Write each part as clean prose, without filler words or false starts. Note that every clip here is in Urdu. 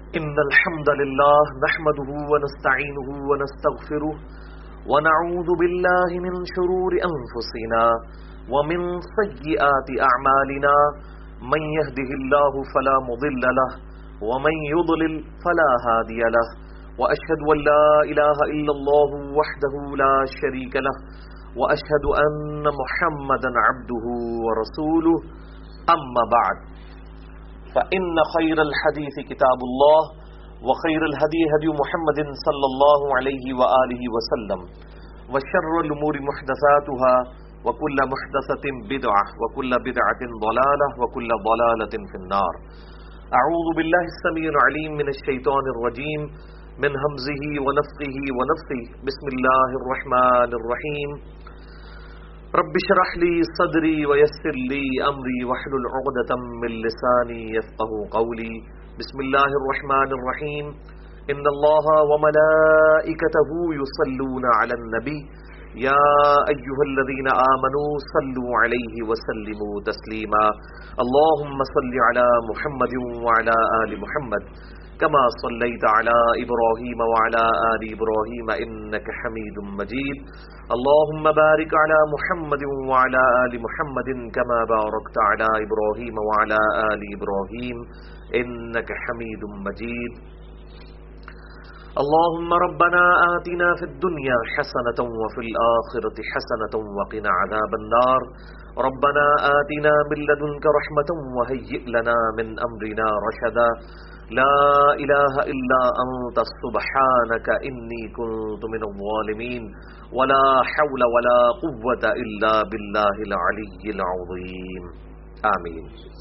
إن الحمد لله نحمده ونستعينه ونستغفره ونعوذ بالله من شرور أنفسنا ومن سيئات أعمالنا من يهده الله فلا مضل له ومن يضلل فلا هادي له وأشهد أن لا إله إلا الله وحده لا شريك له وأشهد أن محمدا عبده ورسوله أما بعد فإن خير الحديث كتاب الله وخير الهدي هدي محمد صلى الله عليه وآله وسلم وشر الأمور محدثاتها وكل محدثة بدعة وكل بدعة ضلالة وكل ضلالة في النار. أعوذ بالله السميع العليم من الشيطان الرجيم من همزه ونفخه ونفثه. بسم الله الرحمن الرحيم. رب اشرح لي صدري ويسر لي أمري واحلل عقدة من لساني يفقهوا قولي. بسم الله الرحمن الرحيم. إن الله وملائكته يصلون على النبي يا أيها الذين آمنوا صلوا عليه وسلموا تسليما. اللهم صل على محمد وعلى آل محمد كما صليت على إبراهيم وعلى آل إبراهيم إنك حميد مجيد. اللهم بارك على محمد وعلى آل محمد كما باركت على إبراهيم وعلى آل إبراهيم إنك حميد مجيد. اللهم ربنا آتنا في الدنيا حسنة وفي الآخرة حسنة وقنا عذاب النار. ربنا آتنا من لدنك رحمة وهيئ لنا من أمرنا رشدا. لا إله إلا أنت سبحانك إني كنت من الظالمين. ولا حول ولا قوة إلا بالله العلي العظيم. آمین.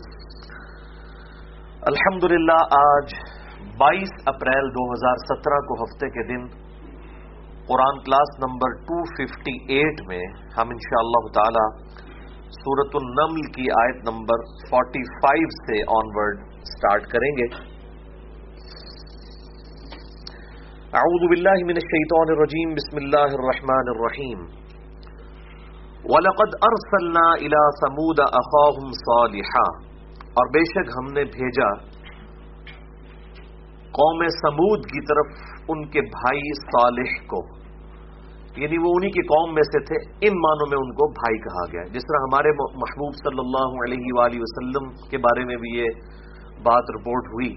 الحمدللہ آج 22 اپریل 2017 کو ہفتے کے دن قرآن کلاس نمبر 258 میں ہم انشاءاللہ تعالی سورۃ النمل کی آیت نمبر 45 سے آنورڈ سٹارٹ کریں گے. اعوذ باللہ من الشیطان الرجیم. بسم اللہ الرحمن الرحیم. وَلَقَدْ أَرْسَلْنَا إِلَى ثَمُودَ أَخَاهُمْ صَالِحًا، اور بے شک ہم نے بھیجا قوم سمود کی طرف ان کے بھائی صالح کو، یعنی وہ انہی کی قوم میں سے تھے، ان معنوں میں ان کو بھائی کہا گیا. جس طرح ہمارے محبوب صلی اللہ علیہ وآلہ وسلم کے بارے میں بھی یہ بات رپورٹ ہوئی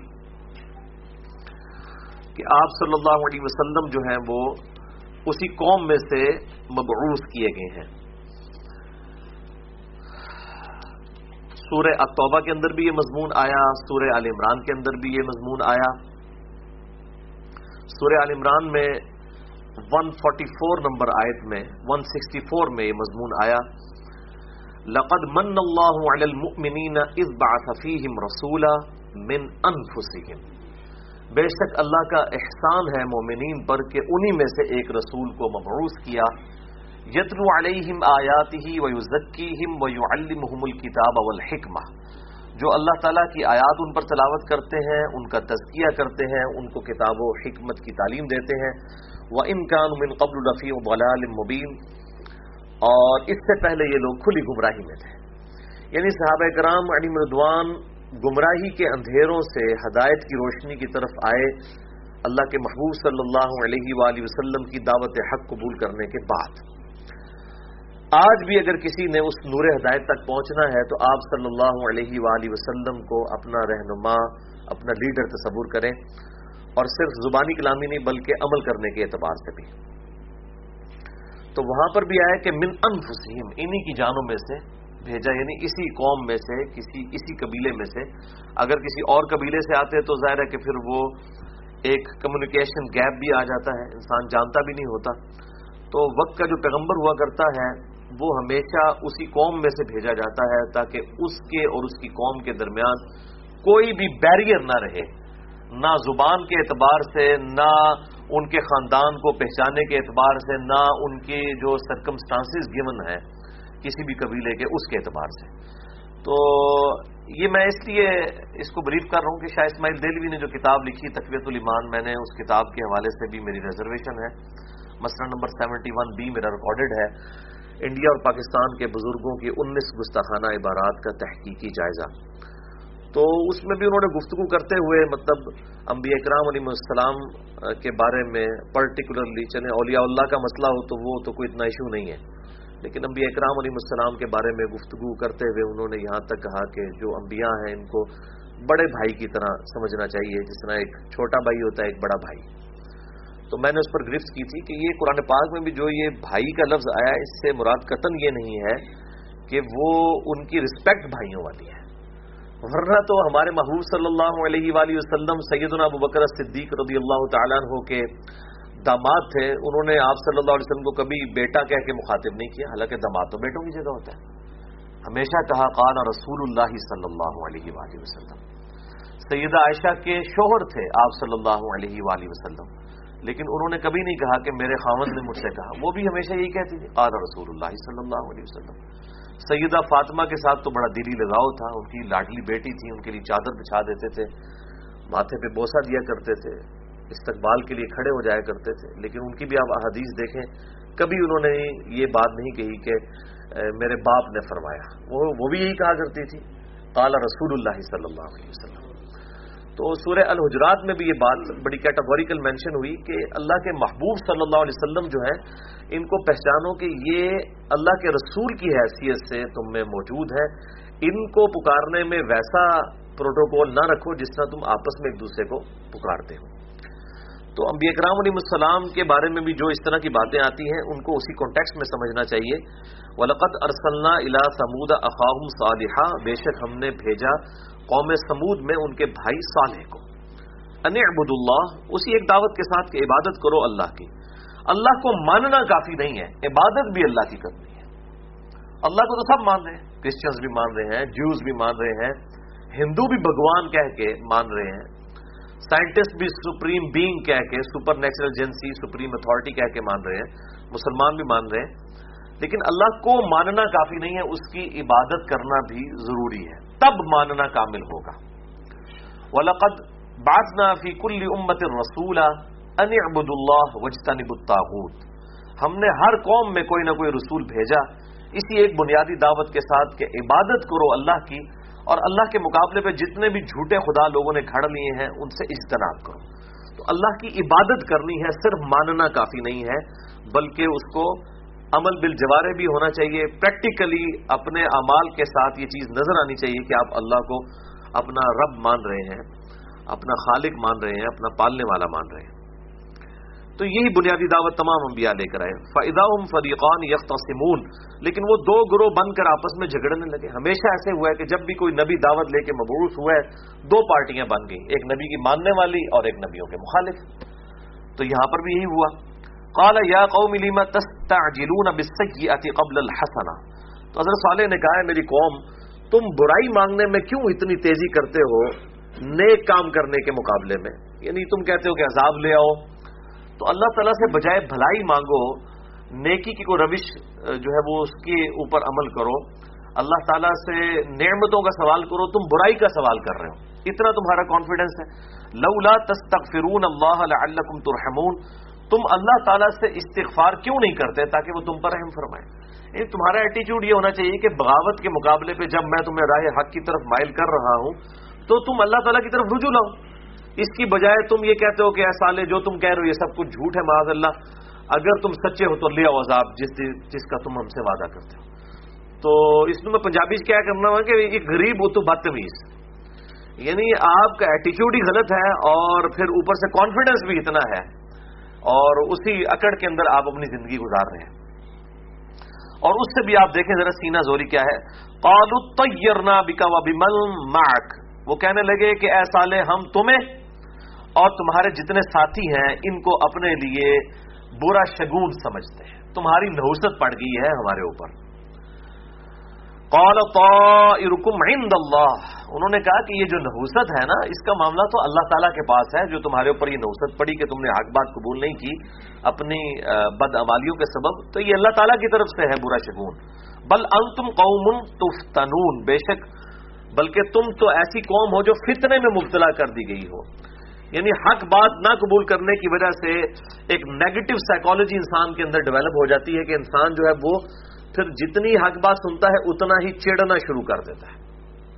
کہ آپ صلی اللہ علیہ وسلم جو ہیں وہ اسی قوم میں سے مبعوث کیے گئے ہیں. سورہ التوبہ کے اندر بھی یہ مضمون آیا، سورہ آل عمران کے اندر بھی یہ مضمون آیا. سورہ آل عمران میں 144 نمبر آیت میں 164 میں یہ مضمون آیا. لقد من اللہ علی المؤمنین اذ بعث فیہم رسولا من انفسہم، بے شک اللہ کا احسان ہے مومنین پر کہ انہی میں سے ایک رسول کو مبعوث کیا. یتلو علیہم آیاتہ ویزکیہم ویعلمہم الکتاب والحکمہ، جو اللہ تعالیٰ کی آیات ان پر تلاوت کرتے ہیں، ان کا تزکیہ کرتے ہیں، ان کو کتاب و حکمت کی تعلیم دیتے ہیں. وَإِن كَانُوا مِن قَبْلُ لَفِي ضَلَالٍ مُبِينٍ، اور اس سے پہلے یہ لوگ کھلی گمراہی میں تھے. یعنی صحابہ کرام علیہم رضوان گمراہی کے اندھیروں سے ہدایت کی روشنی کی طرف آئے اللہ کے محبوب صلی اللہ علیہ وآلہ وسلم کی دعوت حق قبول کرنے کے بعد. آج بھی اگر کسی نے اس نور ہدایت تک پہنچنا ہے تو آپ صلی اللہ علیہ وآلہ وسلم کو اپنا رہنما، اپنا لیڈر تصور کریں، اور صرف زبانی کلامی نہیں بلکہ عمل کرنے کے اعتبار سے بھی. تو وہاں پر بھی آیا کہ من انفسہم، انہی کی جانوں میں سے بھیجا، یعنی اسی قوم میں سے، اسی قبیلے میں سے. اگر کسی اور قبیلے سے آتے تو ظاہر ہے کہ پھر وہ ایک کمیونیکیشن گیپ بھی آ جاتا ہے، انسان جانتا بھی نہیں ہوتا. تو وقت کا جو پیغمبر ہوا کرتا ہے وہ ہمیشہ اسی قوم میں سے بھیجا جاتا ہے تاکہ اس کے اور اس کی قوم کے درمیان کوئی بھی بیریئر نہ رہے، نہ زبان کے اعتبار سے، نہ ان کے خاندان کو پہچانے کے اعتبار سے، نہ ان کے جو سرکمسٹانسز گیون ہیں کسی بھی قبیلے کے اس کے اعتبار سے. تو یہ میں اس لیے اس کو بریف کر رہا ہوں کہ شاہ اسماعیل دہلوی نے جو کتاب لکھی تقویۃ الایمان، میں نے اس کتاب کے حوالے سے بھی میری ریزرویشن ہے. مسئلہ نمبر 71B میرا ریکارڈڈ ہے. انڈیا اور پاکستان کے بزرگوں کی 19 گستاخانہ عبارات کا تحقیقی جائزہ. تو اس میں بھی انہوں نے گفتگو کرتے ہوئے مطلب انبیاء کرام علیہ السلام کے بارے میں پرٹیکولرلی، چلیں اولیاء اللہ کا مسئلہ ہو تو وہ تو کوئی اتنا ایشو نہیں ہے، لیکن انبیاء کرام علیہ السلام کے بارے میں گفتگو کرتے ہوئے انہوں نے یہاں تک کہا کہ جو انبیاء ہیں ان کو بڑے بھائی کی طرح سمجھنا چاہیے، جس طرح ایک چھوٹا بھائی ہوتا ہے ایک بڑا بھائی۔ تو میں نے اس پر گرفت کی تھی کہ یہ قرآن پاک میں بھی جو یہ بھائی کا لفظ آیا ہے، اس سے مراد قطعاً یہ نہیں ہے کہ وہ ان کی رسپیکٹ بھائیوں والی ہے، ورنہ تو ہمارے محبوب صلی اللہ علیہ وآلہ وسلم سیدنا ابوبکر صدیق رضی اللہ تعالیٰ عنہ کے داماد تھے، انہوں نے آپ صلی اللہ علیہ وسلم کو کبھی بیٹا کہہ کے مخاطب نہیں کیا، حالانکہ داماد تو بیٹوں کی جگہ ہوتا ہے، ہمیشہ کہا قال رسول اللہ صلی اللہ علیہ وآلہ وسلم۔ سیدہ عائشہ کے شوہر تھے آپ صلی اللہ علیہ وآلہ وسلم، لیکن انہوں نے کبھی نہیں کہا کہ میرے خاوند نے مجھ سے کہا، وہ بھی ہمیشہ یہی کہتی تھی قال رسول اللہ صلی اللہ علیہ وسلم۔ سیدہ فاطمہ کے ساتھ تو بڑا دلی لگاؤ تھا، ان کی لاڈلی بیٹی تھی، ان کے لیے چادر بچھا دیتے تھے، ماتھے پہ بوسہ دیا کرتے تھے، استقبال کے لیے کھڑے ہو جایا کرتے تھے، لیکن ان کی بھی آپ احادیث دیکھیں، کبھی انہوں نے یہ بات نہیں کہی کہ میرے باپ نے فرمایا، وہ بھی یہی کہا کرتی تھی قال رسول اللہ صلی اللہ علیہ وسلم۔ تو سورہ الحجرات میں بھی یہ بات بڑی کیٹیگوریکل مینشن ہوئی کہ اللہ کے محبوب صلی اللہ علیہ وسلم جو ہیں ان کو پہچانو کہ یہ اللہ کے رسول کی حیثیت سے تم میں موجود ہے، ان کو پکارنے میں ویسا پروٹوکول نہ رکھو جس طرح تم آپس میں ایک دوسرے کو پکارتے ہو۔ تو انبیاء کرام علیہ السلام کے بارے میں بھی جو اس طرح کی باتیں آتی ہیں ان کو اسی کانٹیکسٹ میں سمجھنا چاہیے۔ وَلَقَدْ أَرْسَلْنَا إِلَىٰ ثَمُودَ أَخَاهُمْ صَالِحًا، بے شک ہم نے بھیجا قوم سمود میں ان کے بھائی صالح کو، ان اعبدوا اللہ، اسی ایک دعوت کے ساتھ کہ عبادت کرو اللہ کی۔ اللہ کو ماننا کافی نہیں ہے، عبادت بھی اللہ کی کرنی ہے۔ اللہ کو تو سب مان رہے ہیں، کرسچنز بھی مان رہے ہیں، جیوز بھی مان رہے ہیں، ہندو بھی بھگوان کہہ کے مان رہے ہیں، سائنٹسٹ بھی سپریم بینگ کہہ کے، supernatural agency, supreme authority کہہ کے مان رہے ہیں، مسلمان بھی مان رہے ہیں، لیکن اللہ کو ماننا کافی نہیں ہے، اس کی عبادت کرنا بھی ضروری ہے، تب ماننا کامل ہوگا۔ وَلَقَدْ بَعَثْنَا فِي كُلِّ أُمَّةٍ رَسُولًا أَنِ اعْبُدُوا اللَّهَ وَاجْتَنِبُوا الطَّاغُوتَ، ہم نے ہر قوم میں کوئی نہ کوئی رسول بھیجا اسی ایک بنیادی دعوت کے ساتھ کہ عبادت کرو اللہ کی، اور اللہ کے مقابلے پہ جتنے بھی جھوٹے خدا لوگوں نے کھڑ لیے ہیں ان سے اجتناب کرو۔ تو اللہ کی عبادت کرنی ہے، صرف ماننا کافی نہیں ہے، بلکہ اس کو عمل بالجوارح بھی ہونا چاہیے، پریکٹیکلی اپنے اعمال کے ساتھ یہ چیز نظر آنی چاہیے کہ آپ اللہ کو اپنا رب مان رہے ہیں، اپنا خالق مان رہے ہیں، اپنا پالنے والا مان رہے ہیں۔ تو یہی بنیادی دعوت تمام انبیاء لے کر آئے۔ فَإِذَا هُمْ فَرِيقَانِ يَخْتَصِمُونَ، لیکن وہ دو گروہ بن کر آپس میں جھگڑنے لگے۔ ہمیشہ ایسے ہوا ہے کہ جب بھی کوئی نبی دعوت لے کے مبعوث ہوا ہے، دو پارٹیاں بن گئی، ایک نبی کی ماننے والی اور ایک نبیوں کے مخالف۔ تو یہاں پر بھی یہی ہوا۔ قَالَ يَا قَوْمِ لِمَ تَسْتَعْجِلُونَ بِالسَّيِّئَةِ قَبْلَ الْحَسَنَةِ، تو حضرت صالح نے کہا ہے میری قوم، تم برائی مانگنے میں کیوں اتنی تیزی کرتے ہو نیک کام کرنے کے مقابلے میں؟ یعنی تم کہتے ہو کہ عذاب لے آؤ، تو اللہ تعالیٰ سے بجائے بھلائی مانگو، نیکی کی کوئی روش جو ہے وہ اس کے اوپر عمل کرو، اللہ تعالیٰ سے نعمتوں کا سوال کرو، تم برائی کا سوال کر رہے ہو، اتنا تمہارا کانفیڈنس ہے۔ لولا تستغفرون اللہ لعلکم ترحمون، تم اللہ تعالیٰ سے استغفار کیوں نہیں کرتے تاکہ وہ تم پر رحم فرمائے؟ یعنی تمہارا ایٹیچیوڈ یہ ہونا چاہیے کہ بغاوت کے مقابلے پہ جب میں تمہیں راہ حق کی طرف مائل کر رہا ہوں تو تم اللہ تعالیٰ کی طرف رجوع لاؤ، اس کی بجائے تم یہ کہتے ہو کہ اے صالح جو تم کہہ رہے ہو یہ سب کچھ جھوٹ ہے، معاذ اللہ، اگر تم سچے ہو تو لے آؤ عذاب جس کا تم ہم سے وعدہ کرتے ہو۔ تو اس میں پنجابی کیا کرنا ہوا کہ یہ غریب ہو تو بدتمیز، یعنی آپ کا ایٹیچیوڈ ہی غلط ہے اور پھر اوپر سے کانفیڈنس بھی اتنا ہے، اور اسی اکڑ کے اندر آپ اپنی زندگی گزار رہے ہیں۔ اور اس سے بھی آپ دیکھیں ذرا سینہ زوری کیا ہے۔ قالوا طیرنا بک وبمن معک، وہ کہنے لگے کہ اے صالح ہم تمہیں اور تمہارے جتنے ساتھی ہیں ان کو اپنے لیے برا شگون سمجھتے ہیں، تمہاری نحوست پڑ گئی ہے ہمارے اوپر۔ قال طائرکم عند اللہ، انہوں نے کہا کہ یہ جو نحوست ہے نا اس کا معاملہ تو اللہ تعالیٰ کے پاس ہے، جو تمہارے اوپر یہ نحوست پڑی کہ تم نے حق بات قبول نہیں کی اپنی بدعمالیوں کے سبب، تو یہ اللہ تعالیٰ کی طرف سے ہے برا شگون۔ بل انتم قوم تفتنون، بے شک بلکہ تم تو ایسی قوم ہو جو فتنے میں مبتلا کر دی گئی ہو، یعنی حق بات نہ قبول کرنے کی وجہ سے ایک نیگیٹو سائیکالوجی انسان کے اندر ڈیولپ ہو جاتی ہے کہ انسان جو ہے وہ پھر جتنی حق بات سنتا ہے اتنا ہی چڑنا شروع کر دیتا ہے،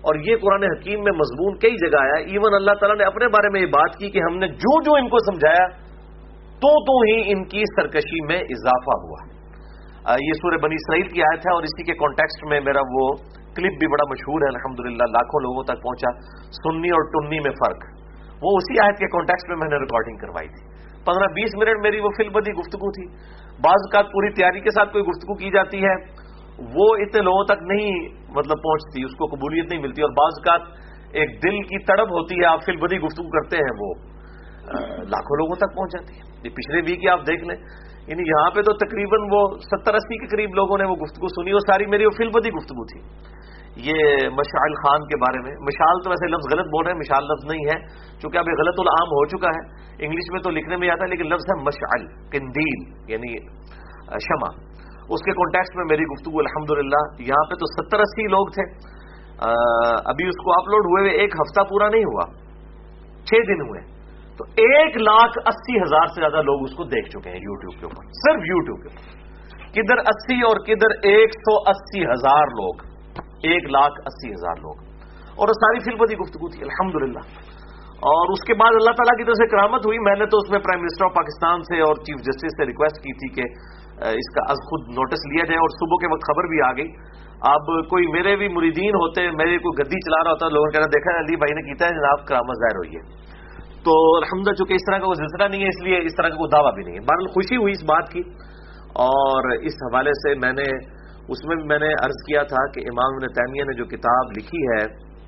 اور یہ قرآن حکیم میں مضمون کئی جگہ آیا. ایون اللہ تعالیٰ نے اپنے بارے میں یہ بات کی کہ ہم نے جو جو ان کو سمجھایا تو ہی ان کی سرکشی میں اضافہ ہوا. یہ سورہ بنی اسرائیل کی آیت ہے اور اسی کے کانٹیکسٹ میں میرا وہ کلپ بھی بڑا مشہور ہے, الحمدللہ لاکھوں لوگوں تک پہنچا, سنی اور ٹنی میں فرق. وہ اسی آیت کے کانٹیکسٹ میں نے ریکارڈنگ کروائی تھی. 15-20 منٹ میری وہ فل بدی گفتگو تھی. بعض اوقات پوری تیاری کے ساتھ کوئی گفتگو کی جاتی ہے, وہ اتنے لوگوں تک نہیں مطلب پہنچتی, اس کو قبولیت نہیں ملتی, اور بعض اوقات ایک دل کی تڑپ ہوتی ہے, آپ فل بدی گفتگو کرتے ہیں, وہ لاکھوں لوگوں تک پہنچ جاتی ہے. یہ پچھلے ویک کی آپ دیکھ لیں, یعنی یہاں پہ تو تقریباً وہ 70-80 کے قریب لوگوں نے وہ گفتگو سنی, وہ ساری میری وہ فل بدی گفتگو تھی. یہ مشعل خان کے بارے میں, مشعل تو ویسے لفظ غلط بول رہے ہیں, مشعل لفظ نہیں ہے چونکہ اب یہ غلط العام ہو چکا ہے, انگلش میں تو لکھنے میں آتا ہے, لیکن لفظ ہے مشعل, قندیل یعنی شمع. اس کے کانٹیکسٹ میں میری گفتگو الحمدللہ. یہاں پہ تو 70-80 لوگ تھے. ابھی اس کو اپلوڈ ہوئے ایک ہفتہ پورا نہیں ہوا, 6 دن ہوئے, تو 1,80,000 سے زیادہ لوگ اس کو دیکھ چکے ہیں یوٹیوب کے اوپر, صرف یوٹیوب کے اوپر. کدھر 80 اور کدھر 180,000 لوگ, 1,80,000 لوگ, اور ساری فل بدی گفتگو تھی الحمدللہ. اور اس کے بعد اللہ تعالیٰ کی طرف سے کرامت ہوئی, میں نے تو اس میں پرائم منسٹر آف پاکستان سے اور چیف جسٹس سے ریکویسٹ کی تھی کہ اس کا از خود نوٹس لیا جائے, اور صبح کے وقت خبر بھی آ گئی. اب کوئی میرے بھی مریدین ہوتے, میرے کوئی گدی چلا رہا ہوتا, لوگوں نے کہنا دیکھا علی بھائی نے کیتا ہے جناب, کرامت ظاہر ہوئی ہے. تو الحمدللہ چونکہ اس طرح کا کوئی سلسلہ نہیں ہے, اس لیے اس طرح کا کوئی دعویٰ بھی نہیں ہے. بہرحال خوشی ہوئی اس بات کی, اور اس حوالے سے میں نے اس میں بھی میں نے عرض کیا تھا کہ امام ابن تیمیہ نے جو کتاب لکھی ہے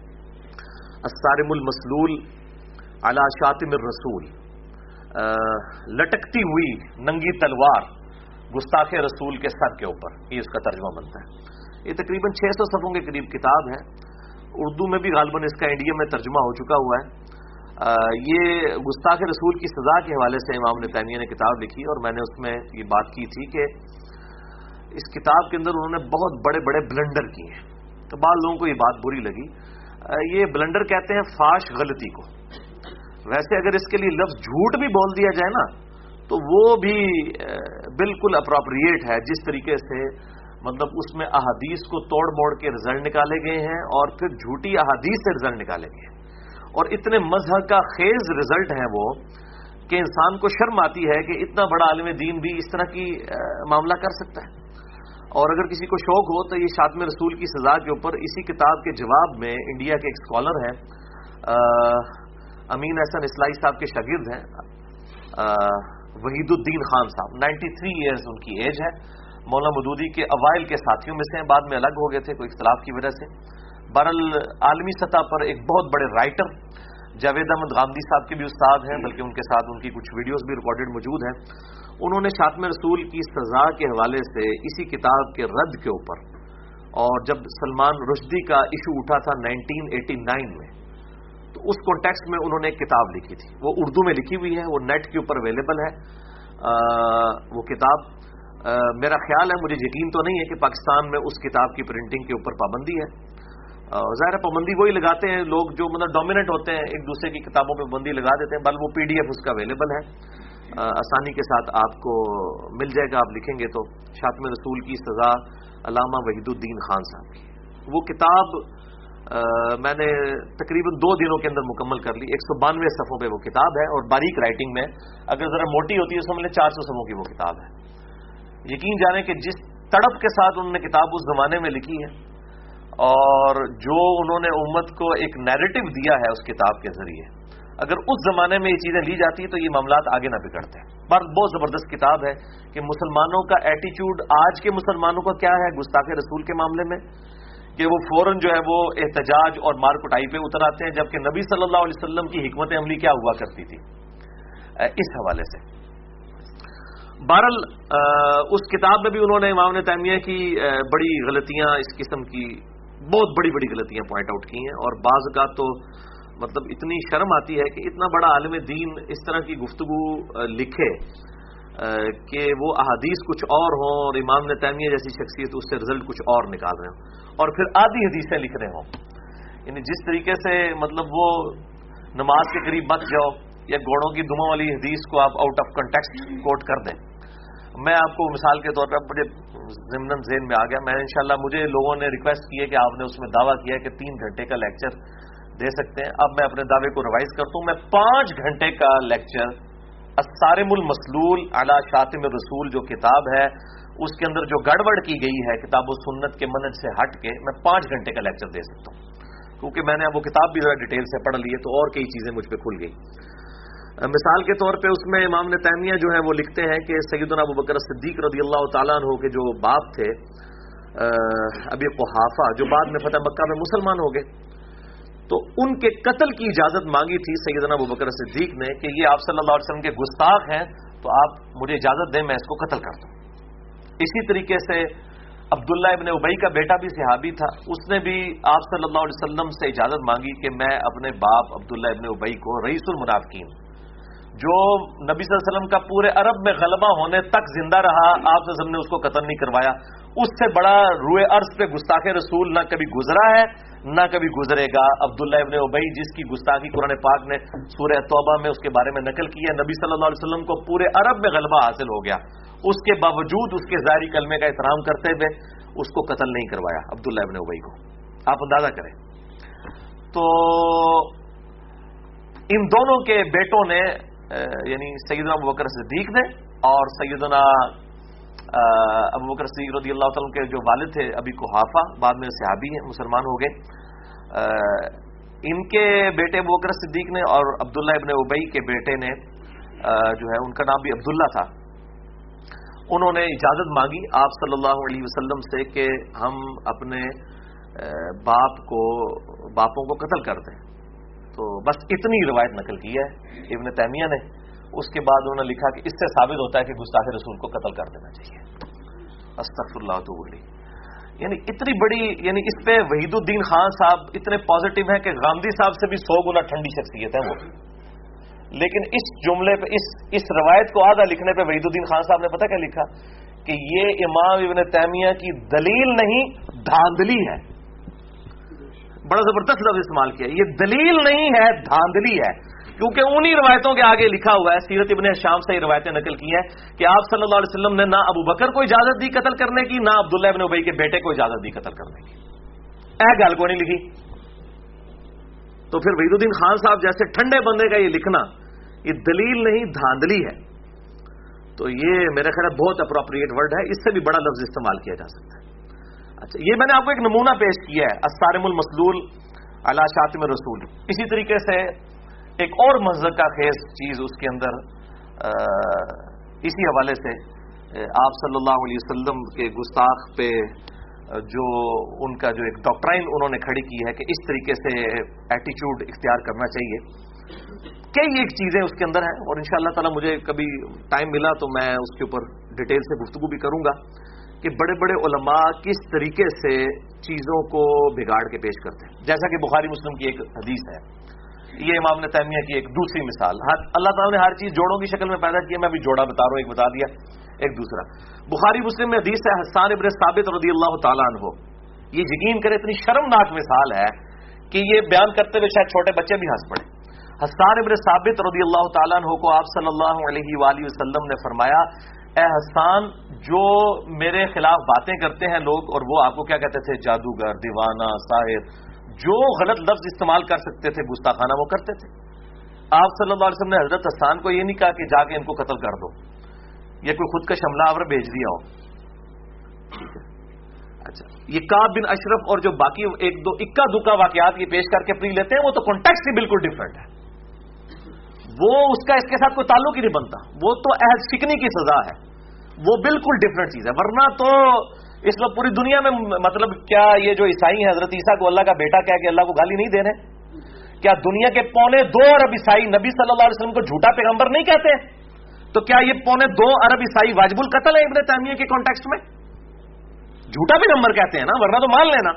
الصارم المسلول علی شاتم الرسول, لٹکتی ہوئی ننگی تلوار گستاخ رسول کے سر کے اوپر, یہ اس کا ترجمہ بنتا ہے. یہ تقریباً 600 صفحوں کے قریب کتاب ہے, اردو میں بھی غالباً اس کا انڈیا میں ترجمہ ہو چکا ہوا ہے. یہ گستاخ رسول کی سزا کے حوالے سے امام ابن تیمیہ نے کتاب لکھی, اور میں نے اس میں یہ بات کی تھی کہ اس کتاب کے اندر انہوں نے بہت بڑے بڑے بلنڈر کیے ہیں. تو بعض لوگوں کو یہ بات بری لگی. یہ بلنڈر کہتے ہیں فاش غلطی کو. ویسے اگر اس کے لیے لفظ جھوٹ بھی بول دیا جائے نا تو وہ بھی بالکل اپروپریٹ ہے, جس طریقے سے مطلب اس میں احادیث کو توڑ موڑ کے رزلٹ نکالے گئے ہیں, اور پھر جھوٹی احادیث سے رزلٹ نکالے گئے ہیں, اور اتنے مذہب کا خیز رزلٹ ہیں وہ کہ انسان کو شرم آتی ہے کہ اتنا بڑا عالم دین بھی اس طرح کی معاملہ کر سکتا ہے. اور اگر کسی کو شوق ہو تو یہ شاتم رسول کی سزا کے اوپر اسی کتاب کے جواب میں انڈیا کے ایک اسکالر ہیں, امین احسن اسلائی صاحب کے شاگرد ہیں, وحید الدین خان صاحب, 93 ایئرز ان کی ایج ہے, مولانا مودودی کے اوائل کے ساتھیوں میں سے ہیں, بعد میں الگ ہو گئے تھے کوئی اختلاف کی وجہ سے. بہرحال عالمی سطح پر ایک بہت بڑے رائٹر, جاوید احمد غامدی صاحب کے بھی استاد ہیں, بلکہ ان کے ساتھ ان کی کچھ ویڈیوز بھی ریکارڈڈ موجود ہیں. انہوں نے شاتم رسول کی سزا کے حوالے سے اسی کتاب کے رد کے اوپر, اور جب سلمان رشدی کا ایشو اٹھا تھا 1989 میں, تو اس کانٹیکسٹ میں انہوں نے ایک کتاب لکھی تھی, وہ اردو میں لکھی ہوئی ہے, وہ نیٹ کے اوپر اویلیبل ہے. وہ کتاب میرا خیال ہے, مجھے یقین تو نہیں ہے کہ پاکستان میں اس کتاب کی پرنٹنگ کے اوپر پابندی ہے. ظاہر پابندی وہی لگاتے ہیں لوگ جو مطلب ڈومیننٹ ہوتے ہیں, ایک دوسرے کی کتابوں پہ پابندی لگا دیتے ہیں. بل وہ PDF اس کا اویلیبل ہے, آسانی کے ساتھ آپ کو مل جائے گا, آپ لکھیں گے تو شاتم رسول کی سزا علامہ وحید الدین خان صاحب کی. وہ کتاب میں نے تقریباً 2 دنوں کے اندر مکمل کر لی. 192 صفحوں پہ وہ کتاب ہے, اور باریک رائٹنگ میں, اگر ذرا موٹی ہوتی ہے سمجھ لیں 400 صفحوں کی وہ کتاب ہے. یقین جانیں کہ جس تڑپ کے ساتھ انہوں نے کتاب اس زمانے میں لکھی ہے, اور جو انہوں نے امت کو ایک نیریٹو دیا ہے اس کتاب کے ذریعے, اگر اس زمانے میں یہ چیزیں لی جاتی ہیں تو یہ معاملات آگے نہ بگڑتے ہیں. بہت زبردست کتاب ہے کہ مسلمانوں کا ایٹیچیوڈ آج کے مسلمانوں کا کیا ہے گستاخ رسول کے معاملے میں, کہ وہ فوراً جو ہے وہ احتجاج اور مار کٹائی پہ اتر آتے ہیں, جبکہ نبی صلی اللہ علیہ وسلم کی حکمت عملی کیا ہوا کرتی تھی. اس حوالے سے بہرحال اس کتاب میں بھی انہوں نے امام ابن تیمیہ کی بڑی غلطیاں, اس قسم کی بہت بڑی بڑی غلطیاں پوائنٹ آؤٹ کی ہیں, اور بعض اوقات تو مطلب اتنی شرم آتی ہے کہ اتنا بڑا عالم دین اس طرح کی گفتگو لکھے کہ وہ احادیث کچھ اور ہوں اور امام ابن تیمیہ جیسی شخصیت اس سے رزلٹ کچھ اور نکال رہے ہوں, اور پھر آدھی حدیثیں لکھ رہے ہوں. یعنی جس طریقے سے مطلب وہ نماز کے قریب مت جاؤ, یا گھوڑوں کی دموں والی حدیث کو آپ آؤٹ آف کنٹیکسٹ کوٹ کر دیں, میں آپ کو مثال کے طور پر مجھے ضمن ذہن میں آ گیا، میں انشاءاللہ مجھے لوگوں نے ریکویسٹ کی ہے کہ آپ نے اس میں دعویٰ کیا کہ 3 گھنٹے کا لیکچر دے سکتے ہیں. اب میں اپنے دعوے کو ریوائز کرتا ہوں، میں 5 گھنٹے کا لیکچر الصارم المسلول علی شاتم الرسول جو کتاب ہے اس کے اندر جو گڑبڑ کی گئی ہے کتاب و سنت کے منہج سے ہٹ کے میں 5 گھنٹے کا لیکچر دے سکتا ہوں، کیونکہ میں نے اب وہ کتاب بھی ذرا ڈیٹیل سے پڑھ لی ہے تو اور کئی چیزیں مجھ پہ کھل گئی. مثال کے طور پہ اس میں امام ابن تیمیہ جو ہے وہ لکھتے ہیں کہ سیدنا ابو بکر صدیق رضی اللہ تعالیٰ عنہ کے جو باپ تھے ابی قحافہ، جو بعد میں فتح مکہ میں مسلمان ہو گئے، تو ان کے قتل کی اجازت مانگی تھی سیدنا ابو بکر صدیق نے کہ یہ آپ صلی اللہ علیہ وسلم کے گستاخ ہیں تو آپ مجھے اجازت دیں میں اس کو قتل کر دوں. اسی طریقے سے عبداللہ ابن ابی کا بیٹا بھی صحابی تھا، اس نے بھی آپ صلی اللہ علیہ وسلم سے اجازت مانگی کہ میں اپنے باپ عبداللہ ابن ابی کو رئیس المنافقین، جو نبی صلی اللہ علیہ وسلم کا پورے عرب میں غلبہ ہونے تک زندہ رہا، آپ صلی اللہ علیہ وسلم نے اس کو قتل نہیں کروایا، اس سے بڑا روئے ارض پہ گستاخ رسول نہ کبھی گزرا ہے نہ کبھی گزرے گا. عبداللہ ابن ابی جس کی گستاخی قرآن پاک نے سورہ توبہ میں اس کے بارے میں نقل کی ہے، نبی صلی اللہ علیہ وسلم کو پورے عرب میں غلبہ حاصل ہو گیا، اس کے باوجود اس کے ظاہری کلمے کا احترام کرتے ہوئے اس کو قتل نہیں کروایا عبداللہ ابن ابی کو. آپ اندازہ کریں. تو ان دونوں کے بیٹوں نے یعنی سیدنا ابو بکر صدیق نے اور سیدنا ابو بکر صدیق رضی اللہ تعالیٰ کے جو والد تھے ابی قحافہ، بعد میں صحابی ہیں، مسلمان ہو گئے، ان کے بیٹے ابو بکر صدیق نے اور عبداللہ ابن ابی کے بیٹے نے جو ہے ان کا نام بھی عبداللہ تھا، انہوں نے اجازت مانگی آپ صلی اللہ علیہ وسلم سے کہ ہم اپنے باپوں کو قتل کر دیں. تو بس اتنی روایت نقل کی ہے ابن تیمیہ نے. اس کے بعد انہوں نے لکھا کہ اس سے ثابت ہوتا ہے کہ گستاخ رسول کو قتل کر دینا چاہیے. استغفر اللہ تو بولی، یعنی اتنی بڑی، یعنی اس پہ وحید الدین خان صاحب اتنے پازیٹو ہیں کہ غامدی صاحب سے بھی 100 گنا ٹھنڈی شخصیت ہے وہ. لیکن اس جملے پہ اس روایت کو آدھا لکھنے پہ وحید الدین خان صاحب نے پتہ کیا لکھا کہ یہ امام ابن تیمیہ کی دلیل نہیں دھاندلی ہے. بڑا زبردست لفظ استعمال کیا، یہ دلیل نہیں ہے دھاندلی ہے، کیونکہ انہی روایتوں کے آگے لکھا ہوا ہے، سیرت ابن شام سے یہ روایتیں نقل کی ہیں کہ آپ صلی اللہ علیہ وسلم نے نہ ابو بکر کو اجازت دی قتل کرنے کی، نہ عبداللہ ابن ابی کے بیٹے کو اجازت دی قتل کرنے کی. گل کو نہیں لکھی. تو پھر وحید الدین خان صاحب جیسے ٹھنڈے بندے کا یہ لکھنا یہ دلیل نہیں دھاندلی ہے. تو یہ میرے خیال بہت اپروپریٹ ورڈ ہے، اس سے بھی بڑا لفظ استعمال کیا جا سکتا ہے. اچھا، یہ میں نے آپ کو ایک نمونہ پیش کیا ہے الصارم المسلول علی شاتم الرسول. اسی طریقے سے ایک اور مذہق کا خیز چیز اس کے اندر اسی حوالے سے آپ صلی اللہ علیہ وسلم کے گستاخ پہ جو ان کا جو ایک ڈاکٹرائن انہوں نے کھڑی کی ہے کہ اس طریقے سے ایٹیچیوڈ اختیار کرنا چاہیے. کئی ایک چیزیں اس کے اندر ہیں اور انشاءاللہ تعالی مجھے کبھی ٹائم ملا تو میں اس کے اوپر ڈیٹیل سے گفتگو بھی کروں گا کہ بڑے بڑے علماء کس طریقے سے چیزوں کو بگاڑ کے پیش کرتے ہیں. جیسا کہ بخاری مسلم کی ایک حدیث ہے، یہ امام ابن تیمیہ کی ایک دوسری مثال. اللہ تعالیٰ نے ہر چیز جوڑوں کی شکل میں پیدا کی ہے، میں بھی جوڑا بتا رہا ہوں، ایک بتا دیا ایک دوسرا. بخاری مسلم میں حدیث ہے حسان ابن ثابت رضی اللہ تعالیٰ عنہ. یہ یقین کرے اتنی شرمناک مثال ہے کہ یہ بیان کرتے ہوئے شاید چھوٹے بچے بھی ہنس پڑے. حسان ابن ثابت رضی اللہ تعالیٰ عنہ کو آپ صلی اللہ علیہ وآلہ وسلم نے فرمایا، اے حسان، جو میرے خلاف باتیں کرتے ہیں لوگ، اور وہ آپ کو کیا کہتے تھے، جادوگر، دیوانہ، ساحر، جو غلط لفظ استعمال کر سکتے تھے گستاخانہ وہ کرتے تھے. آپ صلی اللہ علیہ وسلم نے حضرت حسان کو یہ نہیں کہا کہ جا کے ان کو قتل کر دو یا کوئی خود کا حملہ آور بھیج دیا ہو. اچھا، یہ کعب بن اشرف اور جو باقی ایک دو اکا دکا واقعات یہ پیش کر کے پری لیتے ہیں وہ تو کانٹیکسٹ ہی بالکل ڈفرینٹ ہے، وہ اس کا اس کے ساتھ کوئی تعلق ہی نہیں بنتا، وہ تو عہد شکنی کی سزا ہے، وہ بالکل ڈفرینٹ چیز ہے. ورنہ تو اس وقت پوری دنیا میں مطلب کیا یہ جو عیسائی ہیں حضرت عیسیٰ کو اللہ کا بیٹا کہہ کے اللہ کو گالی نہیں دے رہے؟ کیا دنیا کے 2.25 ارب عیسائی نبی صلی اللہ علیہ وسلم کو جھوٹا پیغمبر نہیں کہتے؟ تو کیا یہ 2.25 ارب عیسائی واجب القتل ہے ابن تیمیہ کے کانٹیکسٹ میں؟ جھوٹا پیغمبر کہتے ہیں نا، ورنہ تو مان لینا.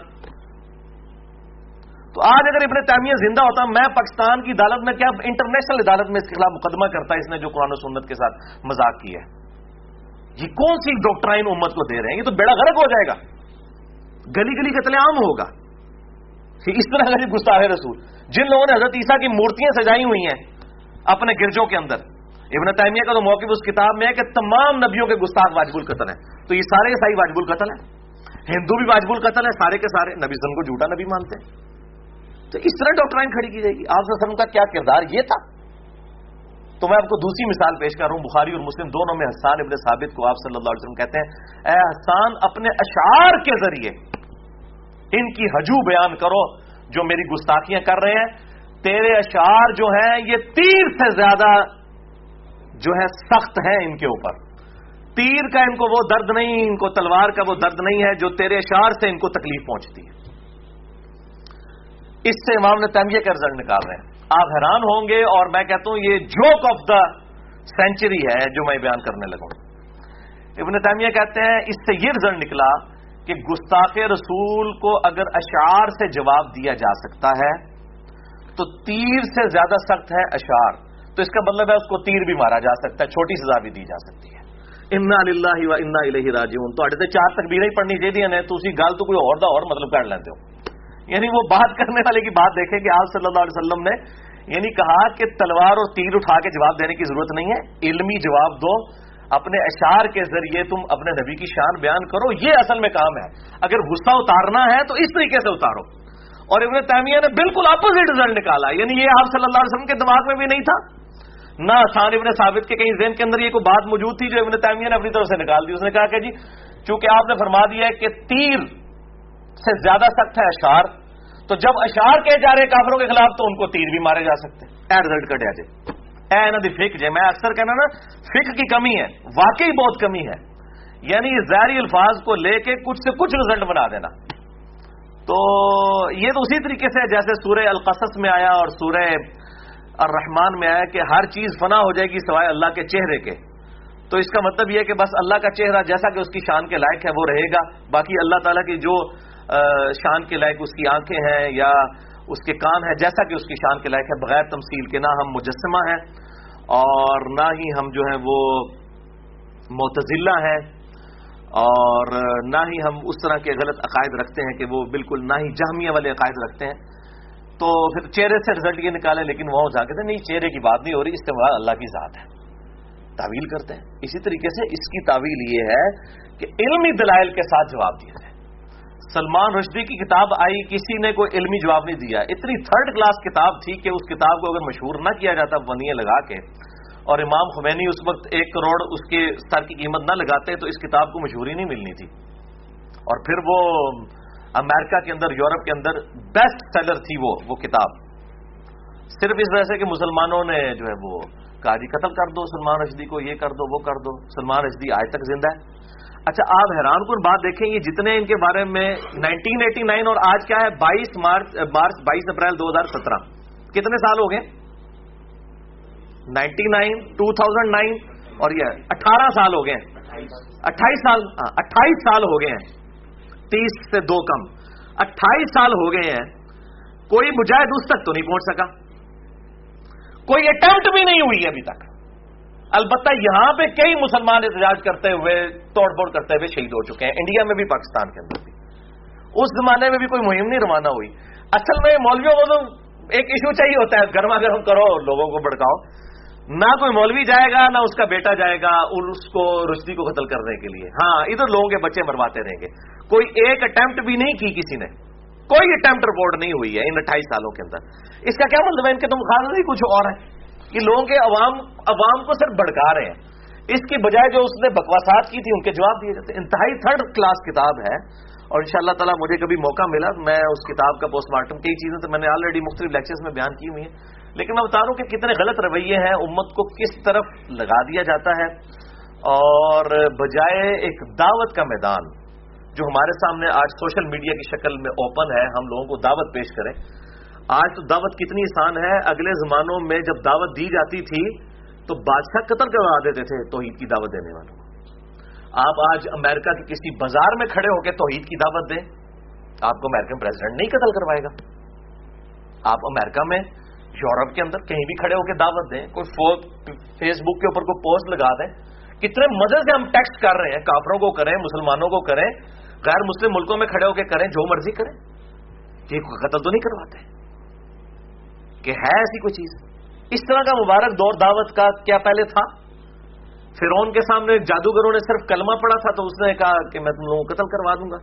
تو آج اگر ابن تیمیہ زندہ ہوتا، میں پاکستان کی عدالت میں کیا انٹرنیشنل عدالت میں اس کے خلاف مقدمہ کرتا ہے، اس نے جو قرآن و سنت کے ساتھ مذاق کیا ہے. یہ کون سی ڈاکٹرائن امت کو دے رہے ہیں؟ یہ تو بیڑا غرق ہو جائے گا، گلی گلی قتل عام ہوگا. اس طرح کا گستاخ رسول جن لوگوں نے حضرت عیسیٰ کی مورتیاں سجائی ہوئی ہیں اپنے گرجوں کے اندر، ابن تیمیہ کا تو موقف اس کتاب میں ہے کہ تمام نبیوں کے گستاخ واجب القتل ہیں، تو یہ سارے عیسائی واجب القتل ہیں، ہندو بھی واجب القتل ہیں، سارے کے سارے نبی صلی اللہ علیہ وسلم کو جھوٹا نبی مانتے ہیں. تو اس طرح ڈاکٹرائن کھڑی کی جائے گی. آپ صلی اللہ علیہ وسلم کا کیا کردار یہ تھا. تو میں آپ کو دوسری مثال پیش کر رہا ہوں، بخاری اور مسلم دونوں میں حسان ابن ثابت کو آپ صلی اللہ علیہ وسلم کہتے ہیں، اے حسان اپنے اشعار کے ذریعے ان کی ہجو بیان کرو جو میری گستاخیاں کر رہے ہیں. تیرے اشعار جو ہیں یہ تیر سے زیادہ جو ہے سخت ہیں ان کے اوپر. تیر کا ان کو وہ درد نہیں، ان کو تلوار کا وہ درد نہیں ہے جو تیرے اشعار سے ان کو تکلیف پہنچتی ہے. اس سے امام نے تیمیہ کا رزلٹ نکال رہے ہیں. آپ حیران ہوں گے، اور میں کہتا ہوں یہ جوک آف دا سینچری ہے جو میں بیان کرنے لگا ہوں. ابن تیمیہ کہتے ہیں اس سے یہ رزلٹ نکلا کہ گستاخ رسول کو اگر اشعار سے جواب دیا جا سکتا ہے تو تیر سے زیادہ سخت ہے اشعار. تو اس کا مطلب ہے اس کو تیر بھی مارا جا سکتا ہے، چھوٹی سزا بھی دی جا سکتی ہے. انا للہ و انا الیہ راجعون. تو اڑے 4 تکبیریں ہی پڑھنی چاہیے نے تو اسی گل تو کوئی اور دا اور مطلب کر لیتے ہو. یعنی وہ بات کرنے والے کی بات دیکھیں کہ آپ صلی اللہ علیہ وسلم نے یعنی کہا کہ تلوار اور تیر اٹھا کے جواب دینے کی ضرورت نہیں ہے، علمی جواب دو، اپنے اشعار کے ذریعے تم اپنے نبی کی شان بیان کرو. یہ اصل میں کام ہے. اگر غصہ اتارنا ہے تو اس طریقے سے اتارو. اور ابن تیمیہ نے بالکل اپوزٹ رزلٹ نکالا. یعنی یہ آپ صلی اللہ علیہ وسلم کے دماغ میں بھی نہیں تھا، نہ حسان ابن ثابت کے کہیں ذہن کے اندر یہ کوئی بات موجود تھی جو ابن تیمیہ نے اپنی طرف سے نکال دی. اس نے کہا کہ جی چونکہ آپ نے فرما دیا ہے کہ تیر سے زیادہ سخت ہے اشعار، تو جب اشعار کہے جا رہے کافروں کے خلاف تو ان کو تیر بھی مارے جا سکتے. اے رزلٹ کٹیا جی اے نہ دی فک جے. میں اکثر کہنا نا فک کی کمی ہے، واقعی بہت کمی ہے. یعنی ظاہری الفاظ کو لے کے کچھ سے کچھ رزلٹ بنا دینا. تو یہ تو اسی طریقے سے جیسے سورہ القصص میں آیا اور سورہ الرحمن میں آیا کہ ہر چیز فنا ہو جائے گی سوائے اللہ کے چہرے کے. تو اس کا مطلب یہ ہے کہ بس اللہ کا چہرہ جیسا کہ اس کی شان کے لائق ہے وہ رہے گا، باقی اللہ تعالیٰ کی جو شان کے لائق اس کی آنکھیں ہیں یا اس کے کان ہیں جیسا کہ اس کی شان کے لائق ہے، بغیر تمثیل کے. نہ ہم مجسمہ ہیں اور نہ ہی ہم جو ہیں وہ معتزلہ ہیں، اور نہ ہی ہم اس طرح کے غلط عقائد رکھتے ہیں کہ وہ بالکل، نہ ہی جہمیہ والے عقائد رکھتے ہیں. تو پھر چہرے سے رزلٹ یہ نکالے، لیکن وہاں جا کے نہیں چہرے کی بات نہیں ہو رہی، استعمال اللہ کی ذات ہے، تعویل کرتے ہیں. اسی طریقے سے اس کی تعویل یہ ہے کہ علمی دلائل کے ساتھ جواب دیا جائے. سلمان رشدی کی کتاب آئی، کسی نے کوئی علمی جواب نہیں دیا. اتنی 3rd کلاس کتاب تھی کہ اس کتاب کو اگر مشہور نہ کیا جاتا ونیے لگا کے، اور امام خمینی اس وقت 1 کروڑ اس کے سر کی قیمت نہ لگاتے تو اس کتاب کو مشہوری نہیں ملنی تھی. اور پھر وہ امریکہ کے اندر، یورپ کے اندر بیسٹ سیلر تھی وہ کتاب، صرف اس وجہ سے کہ مسلمانوں نے جو ہے وہ کہا جی قتل کر دو سلمان رشدی کو، یہ کر دو وہ کر دو. سلمان رشدی آج تک زندہ ہے. اچھا آپ حیران کن بات دیکھیں، یہ جتنے ان کے بارے میں 1989 اور آج کیا ہے 22 اپریل 2017 کتنے سال ہو گئے؟ 99 2009 اور یہ 18 سال ہو گئے ہیں. 28 سال ہو گئے ہیں، 30 سے 2 کم 28 سال ہو گئے ہیں. کوئی مجاہد اس تک تو نہیں پہنچ سکا، کوئی اٹیمپٹ بھی نہیں ہوئی ابھی تک. البتہ یہاں پہ کئی مسلمان احتجاج کرتے ہوئے، توڑ پھوڑ کرتے ہوئے شہید ہو چکے ہیں، انڈیا میں بھی پاکستان کے اندر بھی. اس زمانے میں بھی کوئی مہم نہیں روانہ ہوئی. اصل میں مولویوں کو تو ایک ایشو چاہیے ہوتا ہے، گرما گرم کرو لوگوں کو بھڑکاؤ. نہ کوئی مولوی جائے گا نہ اس کا بیٹا جائے گا اس کو رشدی کو قتل کرنے کے لیے. ہاں ادھر لوگوں کے بچے مرواتے رہیں گے. کوئی ایک اٹیمپٹ بھی نہیں کی کسی نے، کوئی اٹیمپٹ رپورٹ نہیں ہوئی ہے ان 28 سالوں کے اندر. اس کا کیا مطلب ہے؟ ان کے تو مخالف ہی کچھ اور ہے کہ لوگوں کے عوام کو صرف بھڑکا رہے ہیں. اس کی بجائے جو اس نے بکواسات کی تھی ان کے جواب دیے جاتے. انتہائی 3rd کلاس کتاب ہے، اور انشاءاللہ تعالی مجھے کبھی موقع ملا میں اس کتاب کا پوسٹ مارٹم کئی چیزیں تو میں نے آلریڈی مختلف لیکچرز میں بیان کی ہوئی ہیں، لیکن میں بتا رہا ہوں کہ کتنے غلط رویے ہیں، امت کو کس طرف لگا دیا جاتا ہے. اور بجائے ایک دعوت کا میدان جو ہمارے سامنے آج سوشل میڈیا کی شکل میں اوپن ہے، ہم لوگوں کو دعوت پیش کریں. آج تو دعوت کتنی آسان ہے. اگلے زمانوں میں جب دعوت دی جاتی تھی تو بادشاہ قتل کروا دیتے تھے توحید کی دعوت دینے والوں کو. آپ آج امریکہ کے کسی بازار میں کھڑے ہو کے توحید کی دعوت دیں، آپ کو امریکن پریزیڈنٹ نہیں قتل کروائے گا. آپ امریکہ میں، یورپ کے اندر کہیں بھی کھڑے ہو کے دعوت دیں، کوئی فیس بک کے اوپر کوئی پوسٹ لگا دیں. کتنے مزے سے ہم ٹیکسٹ کر رہے ہیں، کافروں کو کریں، مسلمانوں کو کریں، غیر مسلم ملکوں میں کھڑے ہو کے کریں، جو مرضی کریں. یہ قتل تو نہیں کرواتے کہ ہے ایسی کوئی چیز. اس طرح کا مبارک دور دعوت کا کیا پہلے تھا؟ فرعون کے سامنے جادوگروں نے صرف کلمہ پڑھا تھا تو اس نے کہا کہ میں تم لوگوں کو قتل کروا دوں گا،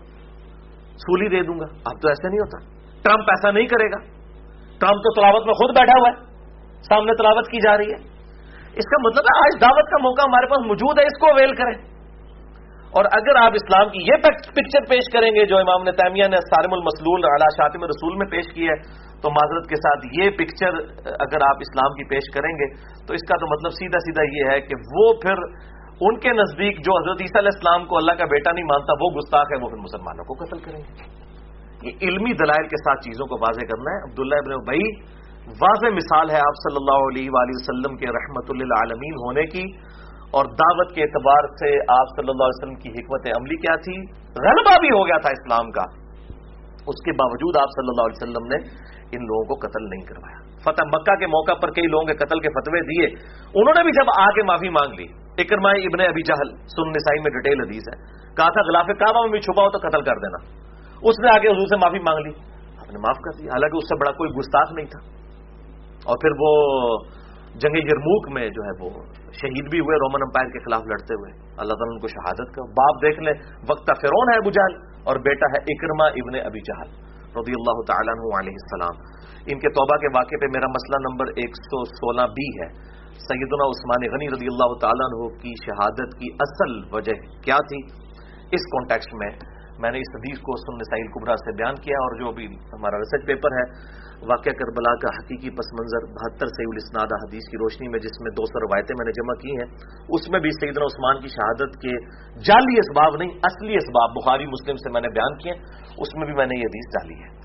سولی دے دوں گا. اب تو ایسا نہیں ہوتا. ٹرمپ ایسا نہیں کرے گا. ٹرمپ تو تلاوت میں خود بیٹھا ہوا ہے، سامنے تلاوت کی جا رہی ہے. اس کا مطلب ہے آج دعوت کا موقع ہمارے پاس موجود ہے، اس کو اویل کریں. اور اگر آپ اسلام کی یہ پکچر پیش کریں گے جو امام ابن تیمیہ نے صارم المسلول علی شاتم رسول میں پیش کی ہے، تو معذرت کے ساتھ یہ پکچر اگر آپ اسلام کی پیش کریں گے تو اس کا تو مطلب سیدھا سیدھا یہ ہے کہ وہ پھر ان کے نزدیک جو حضرت عیسیٰ علیہ السلام کو اللہ کا بیٹا نہیں مانتا وہ گستاخ ہے، وہ پھر مسلمانوں کو قتل کریں گے. یہ علمی دلائل کے ساتھ چیزوں کو واضح کرنا ہے. عبداللہ ابن ابی واضح مثال ہے آپ صلی اللہ علیہ وآلہ وسلم کے رحمت للعالمین ہونے کی، اور دعوت کے اعتبار سے آپ صلی اللہ علیہ وسلم کی حکمت عملی کیا تھی. غلبہ بھی ہو گیا تھا اسلام کا، اس کے باوجود آپ صلی اللہ علیہ وسلم نے ان لوگوں کو قتل نہیں کروایا. فتح مکہ کے موقع پر کئی لوگوں کے قتل کے فتوے دیے، انہوں نے بھی جب آ کے معافی مانگ لی. اکرمہ ابن ابی جہل، سنن نسائی میں ڈیٹیل حدیث ہے، کہا تھا غلاف کعبہ میں بھی چھپا ہو تو قتل کر دینا. اس نے آگے حضور سے معافی مانگ لی، آپ نے معاف کر دیا، حالانکہ اس سے بڑا کوئی گستاخ نہیں تھا. اور پھر وہ جنگ یرموک میں جو ہے وہ شہید بھی ہوئے رومن امپائر کے خلاف لڑتے ہوئے. اللہ تعالیٰ نے ان کو شہادت کا باپ دیکھ لیں، وقت فرعون ہے ابو جہل اور بیٹا ہے اکرمہ ابن ابی جہل رضی اللہ تعالیٰ عنہ علیہ السلام. ان کے توبہ کے واقعے پہ میرا مسئلہ نمبر 116 بی ہے. سیدنا عثمان غنی رضی اللہ تعالیٰ عنہ کی شہادت کی اصل وجہ کیا تھی؟ اس کانٹیکسٹ میں میں نے اس حدیث کو سنن نسائی الکبریٰ سے بیان کیا، اور جو بھی ہمارا ریسرچ پیپر ہے واقعہ کربلا کا حقیقی پس منظر 72 صحیح الاسناد حدیث کی روشنی میں، جس میں 200 روایتیں میں نے جمع کی ہیں، اس میں بھی سیدنا عثمان کی شہادت کے جعلی اسباب نہیں اصلی اسباب بخاری مسلم سے میں نے بیان کیے، اس میں بھی میں نے یہ حدیث ڈالی ہے.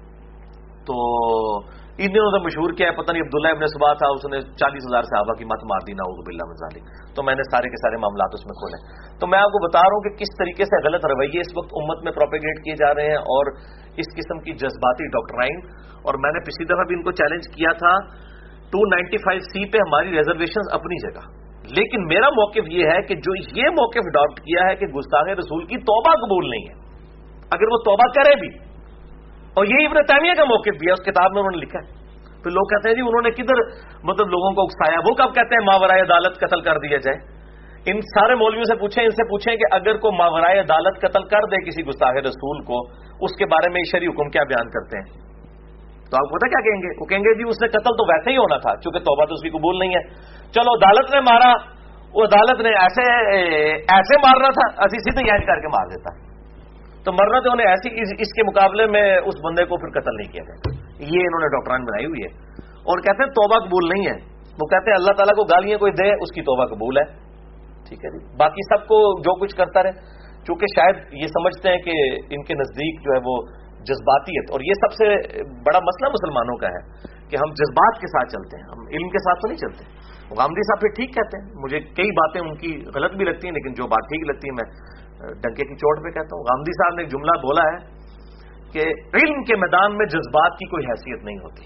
تو ان دنوں سے مشہور کیا ہے پتہ نہیں، عبداللہ ابن سبا تھا، اس نے 40,000 صحابہ کی مت مار دی، نعوذ باللہ من ذالک. تو میں نے سارے کے سارے معاملات اس میں کھولے. تو میں آپ کو بتا رہا ہوں کہ کس طریقے سے غلط رویے اس وقت امت میں پروپیگیٹ کیے جا رہے ہیں، اور اس قسم کی جذباتی ڈاکٹرائن. اور میں نے پچھلی دفعہ بھی ان کو چیلنج کیا تھا 295C پہ ہماری ریزرویشن اپنی جگہ، لیکن میرا موقف یہ ہے کہ جو یہ موقف اڈاپٹ کیا ہے کہ گستاخ رسول کی توبہ قبول نہیں ہے، اگر وہ توبہ کرے بھی، اور یہ ابن تیمیہ کا موقف بھی ہے، اس کتاب میں انہوں نے لکھا ہے. پھر لوگ کہتے ہیں جی انہوں نے کدھر مطلب لوگوں کو اکسایا، وہ کب کہتے ہیں ماورائے عدالت قتل کر دیا جائے؟ ان سارے مولویوں سے پوچھیں، ان سے پوچھیں کہ اگر کوئی ماورائے عدالت قتل کر دے کسی گستاخ رسول کو، اس کے بارے میں شرعی حکم کیا بیان کرتے ہیں؟ تو آپ کو پتہ کیا کہیں گے؟ وہ کہیں گے جی اس نے قتل تو ویسے ہی ہونا تھا چونکہ توبہ تو اس کی قبول نہیں ہے. چلو عدالت نے مارا، وہ عدالت نے ایسے مارنا تھا، اسی سیدھے اینڈ کر کے مار دیتا، تو مرنا تو انہیں ایسی اس کے مقابلے میں اس بندے کو پھر قتل نہیں کیا جائے. یہ انہوں نے ڈاکٹران بنائی ہوئی ہے، اور کہتے ہیں توبہ قبول نہیں ہے. وہ کہتے ہیں اللہ تعالیٰ کو گالیاں کوئی دے اس کی توبہ قبول ہے، ٹھیک ہے جی، باقی سب کو جو کچھ کرتا رہے. چونکہ شاید یہ سمجھتے ہیں کہ ان کے نزدیک جو ہے وہ جذباتیت، اور یہ سب سے بڑا مسئلہ مسلمانوں کا ہے کہ ہم جذبات کے ساتھ چلتے ہیں، ہم علم کے ساتھ تو نہیں چلتے. غامدی صاحب پھر ٹھیک کہتے ہیں، مجھے کئی باتیں ان کی غلط بھی لگتی ہیں، لیکن جو بات ٹھیک لگتی ہے میں ڈنکے کی چوٹ پہ کہتا ہوں. غامدی صاحب نے ایک جملہ بولا ہے کہ علم کے میدان میں جذبات کی کوئی حیثیت نہیں ہوتی.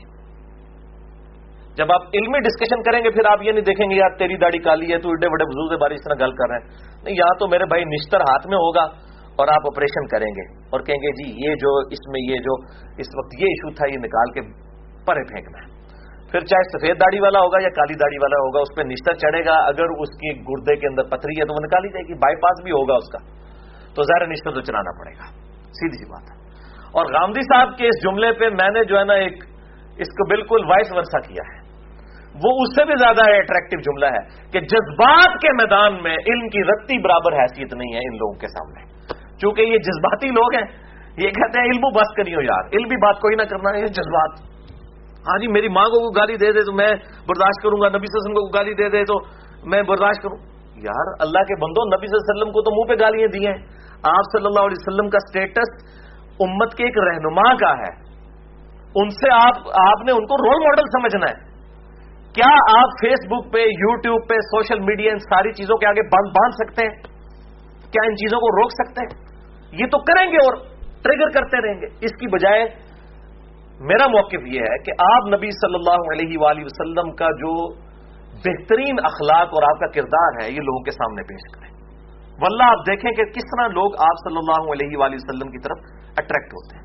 جب آپ علمی ڈسکشن کریں گے پھر آپ یہ نہیں دیکھیں گے یار تیری داڑھی کالی ہے، تو ایڈے بڑے بزرگ سے باری اس طرح گل کر رہے ہیں. نہیں، یہاں تو میرے بھائی نشتر ہاتھ میں ہوگا اور آپ آپریشن کریں گے اور کہیں گے جی یہ جو اس میں یہ جو اس وقت یہ ایشو تھا یہ نکال کے پرے پھینکنا ہے. پھر چاہے سفید داڑھی والا ہوگا یا کالی داڑھی والا ہوگا، اس پہ نشتر چڑھے گا، اگر اس کی گردے کے اندر پتھری ہے تو وہ نکالی جائے گی، بائی پاس بھی ہوگا اس کا، تو ظاہر نشتر تو چلانا پڑے گا، سیدھی سی بات ہے. اور غامدی صاحب کے اس جملے پہ میں نے جو ہے نا ایک اس کو بالکل وائس ورسا کیا ہے، وہ اس سے بھی زیادہ اٹریکٹیو جملہ ہے کہ جذبات کے میدان میں علم کی رتی برابر حیثیت نہیں ہے ان لوگوں کے سامنے. چونکہ یہ جذباتی لوگ ہیں، یہ کہتے ہیں علم بس کریو یار، علم بھی بات کوئی نہ کرنا ہے، جذبات. ہاں جی میری ماں کو گالی دے دے تو میں برداشت کروں گا، نبی صلی اللہ علیہ وسلم کو گالی دے دے تو میں برداشت کروں. یار اللہ کے بندو، نبی صلی اللہ علیہ وسلم کو تو منہ پہ گالیاں دی ہیں. آپ صلی اللہ علیہ وسلم کا سٹیٹس امت کے ایک رہنما کا ہے، ان سے آپ نے ان کو رول ماڈل سمجھنا ہے. کیا آپ فیس بک پہ، یوٹیوب پہ، سوشل میڈیا ان ساری چیزوں کے آگے باندھ سکتے ہیں؟ کیا ان چیزوں کو روک سکتے ہیں؟ یہ تو کریں گے اور ٹریگر کرتے رہیں گے. اس کی بجائے میرا موقف یہ ہے کہ آپ نبی صلی اللہ علیہ وآلہ وسلم کا جو بہترین اخلاق اور آپ کا کردار ہے یہ لوگوں کے سامنے پیش کریں. واللہ آپ دیکھیں کہ کس طرح لوگ آپ صلی اللہ علیہ وآلہ وسلم کی طرف اٹریکٹ ہوتے ہیں.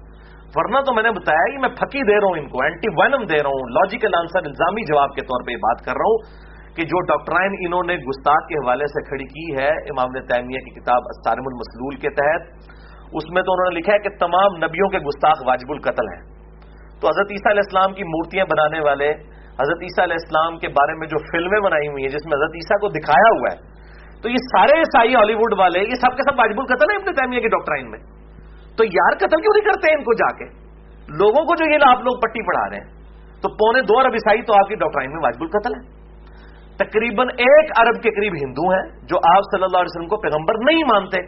ورنہ تو میں نے بتایا کہ میں پھکی دے رہا ہوں ان کو، اینٹی وینم دے رہا ہوں، لاجیکل آنسر، الزامی جواب کے طور پہ یہ بات کر رہا ہوں کہ جو ڈاکٹرائن انہوں نے گستاخ کے حوالے سے کھڑی کی ہے امام ابن تیمیہ کی کتاب الصارم المسلول کے تحت، اس میں تو انہوں نے لکھا ہے کہ تمام نبیوں کے گستاخ واجب القتل ہیں. تو حضرت عیسیٰ علیہ السلام کی مورتیاں بنانے والے، حضرت عیسیٰ علیہ السلام کے بارے میں جو فلمیں بنائی ہوئی ہیں جس میں حضرت عیسیٰ کو دکھایا ہوا ہے، تو یہ سارے عیسائی ہالی ووڈ والے یہ سب کے سب واجب القتل ہیں ابن تیمیہ کی ڈاکٹرائن میں. تو یار قتل کیوں نہیں کرتے ان کو جا کے؟ لوگوں کو جو یہ آپ لوگ پٹی پڑھا رہے ہیں، تو 2.25 ارب عیسائی تو آپ کی ڈاکٹرائن میں واجب القتل ہے. تقریباً 1 ارب کے قریب ہندو ہیں جو آپ صلی اللہ علیہ وسلم کو پیغمبر نہیں مانتے،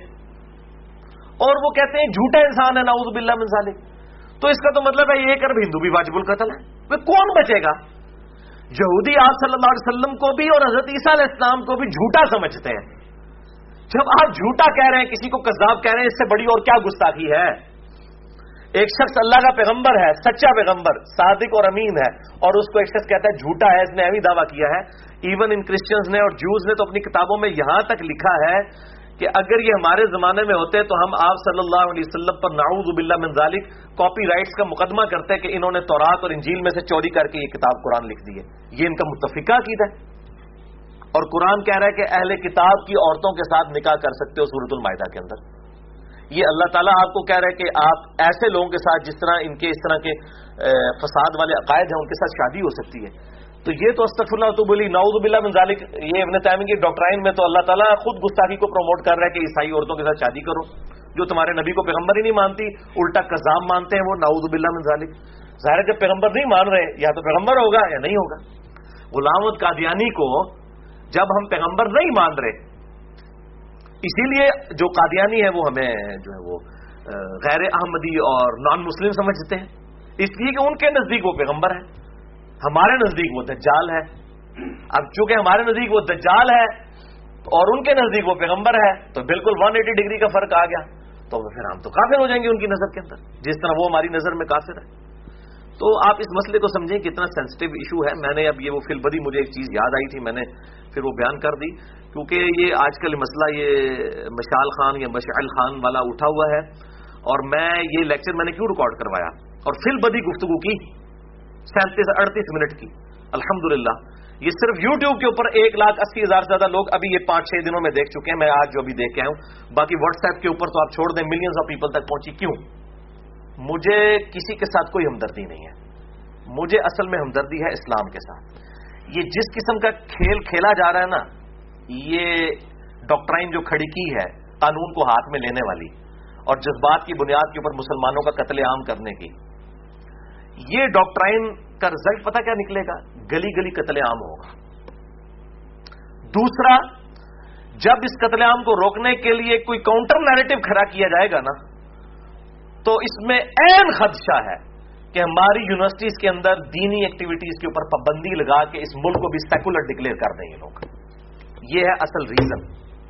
اور وہ کہتے ہیں جھوٹا انسان ہے، نعوذ باللہ من ذالک. تو اس کا تو مطلب ہے 1 ارب ہندو بھی واجب القتل ہے. وہ کون بچے گا؟ یہودی آپ صلی اللہ علیہ وسلم کو بھی اور حضرت عیسیٰ علیہ السلام کو بھی جھوٹا سمجھتے ہیں. جب آپ جھوٹا کہہ رہے ہیں، کسی کو کذاب کہہ رہے ہیں، اس سے بڑی اور کیا گستاخی ہے؟ ایک شخص اللہ کا پیغمبر ہے، سچا پیغمبر، صادق اور امین ہے، اور اس کو ایک شخص کہتا ہے جھوٹا ہے، اس نے ایویں دعویٰ کیا ہے. ایون ان کرسچنز نے اور جوز نے تو اپنی کتابوں میں یہاں تک لکھا ہے کہ اگر یہ ہمارے زمانے میں ہوتے تو ہم آپ صلی اللہ علیہ وسلم پر نعوذ باللہ من ذالک کاپی رائٹس کا مقدمہ کرتے کہ انہوں نے تورات اور انجیل میں سے چوری کر کے یہ کتاب قرآن لکھ دی ہے. یہ ان کا متفقہ عقیدہ ہے. اور قرآن کہہ رہا ہے کہ اہل کتاب کی عورتوں کے ساتھ نکاح کر سکتے ہو سورۃ المائدہ کے اندر. یہ اللہ تعالیٰ آپ کو کہہ رہا ہے کہ آپ ایسے لوگوں کے ساتھ جس طرح ان کے اس طرح کے فساد والے عقائد ہیں ان کے ساتھ شادی ہو سکتی ہے. تو یہ تو استغفر اللہ وتوب الیہ نعوذ باللہ من ذالک. یہ ابن تیمیہ کی ڈاکٹرائن میں تو اللہ تعالیٰ خود گستاخی کو پروموٹ کر رہا ہے کہ عیسائی عورتوں کے ساتھ شادی کرو جو تمہارے نبی کو پیغمبر ہی نہیں مانتی، الٹا کذاب مانتے ہیں وہ، نعوذ باللہ من ذالک. ظاہر ہے جب پیغمبر نہیں مان رہے یا تو پیغمبر ہوگا یا نہیں ہوگا. غلام احمد قادیانی کو جب ہم پیغمبر نہیں مان رہے، اسی لیے جو قادیانی ہے وہ ہمیں جو ہے وہ غیر احمدی اور نان مسلم سمجھتے ہیں، اس لیے کہ ان کے نزدیک وہ پیغمبر ہے، ہمارے نزدیک وہ دجال ہے. اب چونکہ ہمارے نزدیک وہ دجال ہے اور ان کے نزدیک وہ پیغمبر ہے تو بالکل 180 ڈگری کا فرق آ گیا. تو پھر ہم تو کافر ہو جائیں گے ان کی نظر کے اندر، جس طرح وہ ہماری نظر میں کافر ہے. تو آپ اس مسئلے کو سمجھیں کتنا سینسٹیو ایشو ہے. میں نے اب یہ وہ فی البدی مجھے ایک چیز یاد آئی تھی، میں نے پھر وہ بیان کر دی، کیونکہ یہ آج کل مسئلہ یہ مشال خان یا مشعل خان والا اٹھا ہوا ہے. اور میں یہ لیکچر میں نے کیوں ریکارڈ کروایا اور فی البدی گفتگو کی 37-38 منٹ کی. الحمدللہ یہ صرف یوٹیوب کے اوپر 1,80,000 سے زیادہ لوگ ابھی یہ 5-6 دنوں میں دیکھ چکے ہیں. میں آج جو ابھی دیکھ کے آیا ہوں، باقی واٹس ایپ کے اوپر تو آپ چھوڑ دیں، ملینز آف پیپل تک پہنچی. کیوں؟ مجھے کسی کے ساتھ کوئی ہمدردی نہیں ہے. مجھے اصل میں ہمدردی ہے اسلام کے ساتھ. یہ جس قسم کا کھیل کھیلا جا رہا ہے نا، یہ ڈاکٹرائن جو کھڑی کی ہے قانون کو ہاتھ میں لینے والی اور جذبات کی بنیاد کے اوپر مسلمانوں کا قتل عام کرنے کی، یہ ڈاکٹرائن کا رزلٹ پتہ کیا نکلے گا؟ گلی گلی قتل عام ہوگا. دوسرا، جب اس قتل عام کو روکنے کے لیے کوئی کاؤنٹر نیریٹو کھڑا کیا جائے گا نا، تو اس میں عین خدشہ ہے کہ ہماری یونیورسٹیز کے اندر دینی ایکٹیویٹیز کے اوپر پابندی لگا کے اس ملک کو بھی سیکولر ڈکلیئر کر دیں یہ لوگ. یہ ہے اصل ریزن.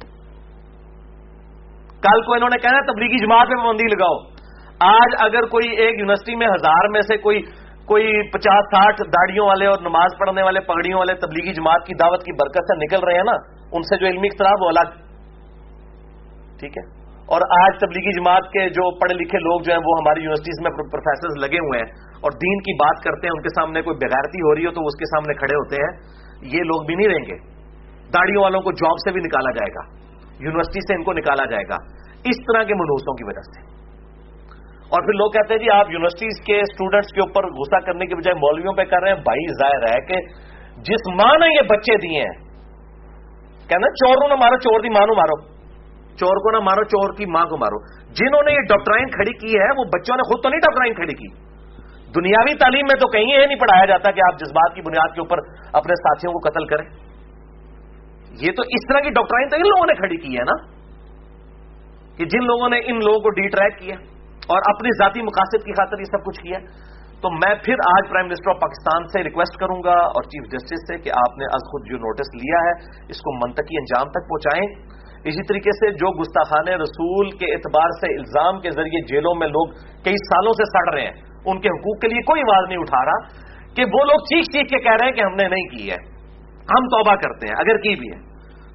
کل کو انہوں نے کہنا تبلیغی جماعت پہ پابندی لگاؤ. آج اگر کوئی ایک یونیورسٹی میں 1000 میں سے کوئی 50-60 داڑیوں والے اور نماز پڑھنے والے پگڑیوں والے تبلیغی جماعت کی دعوت کی برکت سے نکل رہے ہیں نا، ان سے جو علمی اختلاف وہ الگ، ٹھیک ہے. اور آج تبلیغی جماعت کے جو پڑھے لکھے لوگ جو ہیں وہ ہماری یونیورسٹیز میں پروفیسرز لگے ہوئے ہیں اور دین کی بات کرتے ہیں، ان کے سامنے کوئی بغیرتی ہو رہی ہو تو اس کے سامنے کھڑے ہوتے ہیں. یہ لوگ بھی نہیں رہیں گے. داڑیوں والوں کو جاب سے بھی نکالا جائے گا، یونیورسٹی سے ان کو نکالا جائے گا، اس طرح کے منحوسوں کی وجہ سے. اور پھر لوگ کہتے ہیں جی آپ یونیورسٹیز کے اسٹوڈنٹس کے اوپر غصہ کرنے کے بجائے مولویوں پہ کر رہے ہیں. بھائی ظاہر ہے کہ جس ماں نے یہ بچے دیے ہیں، کہنا چور نہ مارو چور دی ماں نو مارو، چور کو نہ مارو چور کی ماں کو مارو. جنہوں نے یہ ڈاکٹرائن کھڑی کی ہے وہ بچوں نے خود تو نہیں ڈاکٹرائن کھڑی کی. دنیاوی تعلیم میں تو کہیں یہ نہیں پڑھایا جاتا کہ آپ جذبات کی بنیاد کے اوپر اپنے ساتھیوں کو قتل کریں. یہ تو اس طرح کی ڈاکٹرائن تو ان لوگوں نے کھڑی کی ہے نا، کہ جن لوگوں نے ان لوگوں کو ڈی ٹریک کیا اور اپنی ذاتی مقاصد کی خاطر یہ سب کچھ کیا. تو میں پھر آج پرائم منسٹر آف پاکستان سے ریکویسٹ کروں گا اور چیف جسٹس سے کہ آپ نے از خود جو نوٹس لیا ہے اس کو منطقی انجام تک پہنچائیں. اسی طریقے سے جو گستاخانِ رسول کے اعتبار سے الزام کے ذریعے جیلوں میں لوگ کئی سالوں سے سڑ رہے ہیں، ان کے حقوق کے لیے کوئی آواز نہیں اٹھا رہا، کہ وہ لوگ چیخ چیخ کے کہہ رہے ہیں کہ ہم نے نہیں کی ہے، ہم توبہ کرتے ہیں اگر کی بھی ہے.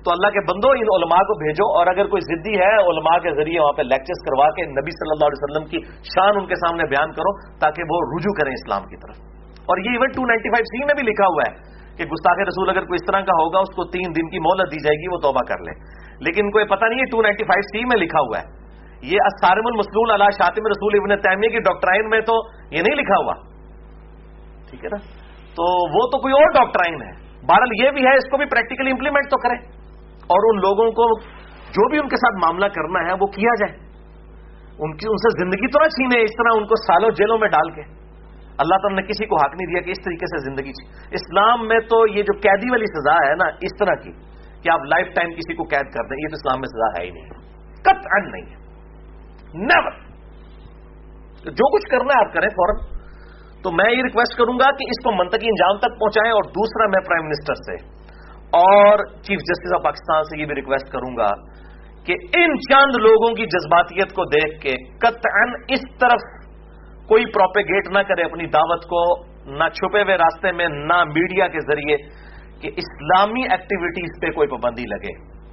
تو اللہ کے بندو ان علماء کو بھیجو، اور اگر کوئی ضدی ہے علماء کے ذریعے وہاں پہ لیکچرز کروا کے نبی صلی اللہ علیہ وسلم کی شان ان کے سامنے بیان کرو تاکہ وہ رجوع کریں اسلام کی طرف۔ اور یہ ایون 295C میں بھی لکھا ہوا ہے کہ گستاخ رسول اگر کوئی اس طرح کا ہوگا اس کو 3 دن کی مہلت دی جائے گی، وہ توبہ کر لے، لیکن کوئی پتہ نہیں ہے 295C میں لکھا ہوا ہے۔ یہ الصارم المسلول علی شاتم رسول ابن تیمیہ کی ڈاکٹرائن میں تو یہ نہیں لکھا ہوا، ٹھیک ہے نا، تو وہ تو کوئی اور ڈاکٹرائن ہے۔ بہرحال یہ بھی ہے، اس کو بھی پریکٹیکلی امپلیمنٹ تو کریں، اور ان لوگوں کو جو بھی ان کے ساتھ معاملہ کرنا ہے وہ کیا جائے، ان سے زندگی تو نہ چھینے اس طرح ان کو سالوں جیلوں میں ڈال کے۔ اللہ تعالیٰ نے کسی کو حق نہیں دیا کہ اس طریقے سے زندگی اسلام میں تو یہ جو قیدی والی سزا ہے نا اس طرح کی کہ آپ لائف ٹائم کسی کو قید کر دیں، یہ تو اسلام میں سزا ہے ہی نہیں، قطعاً نہیں ہے، نیور۔ جو کچھ کرنا ہے آپ کریں فوراً۔ تو میں یہ ریکویسٹ کروں گا کہ اس کو منطقی انجام تک پہنچائیں، اور دوسرا میں پرائم منسٹر سے اور چیف جسٹس آف پاکستان سے یہ بھی ریکویسٹ کروں گا کہ ان چند لوگوں کی جذباتیت کو دیکھ کے قطعاً اس طرف کوئی پروپیگیٹ نہ کرے اپنی دعوت کو، نہ چھپے ہوئے راستے میں، نہ میڈیا کے ذریعے، کہ اسلامی ایکٹیویٹیز پہ کوئی پابندی لگے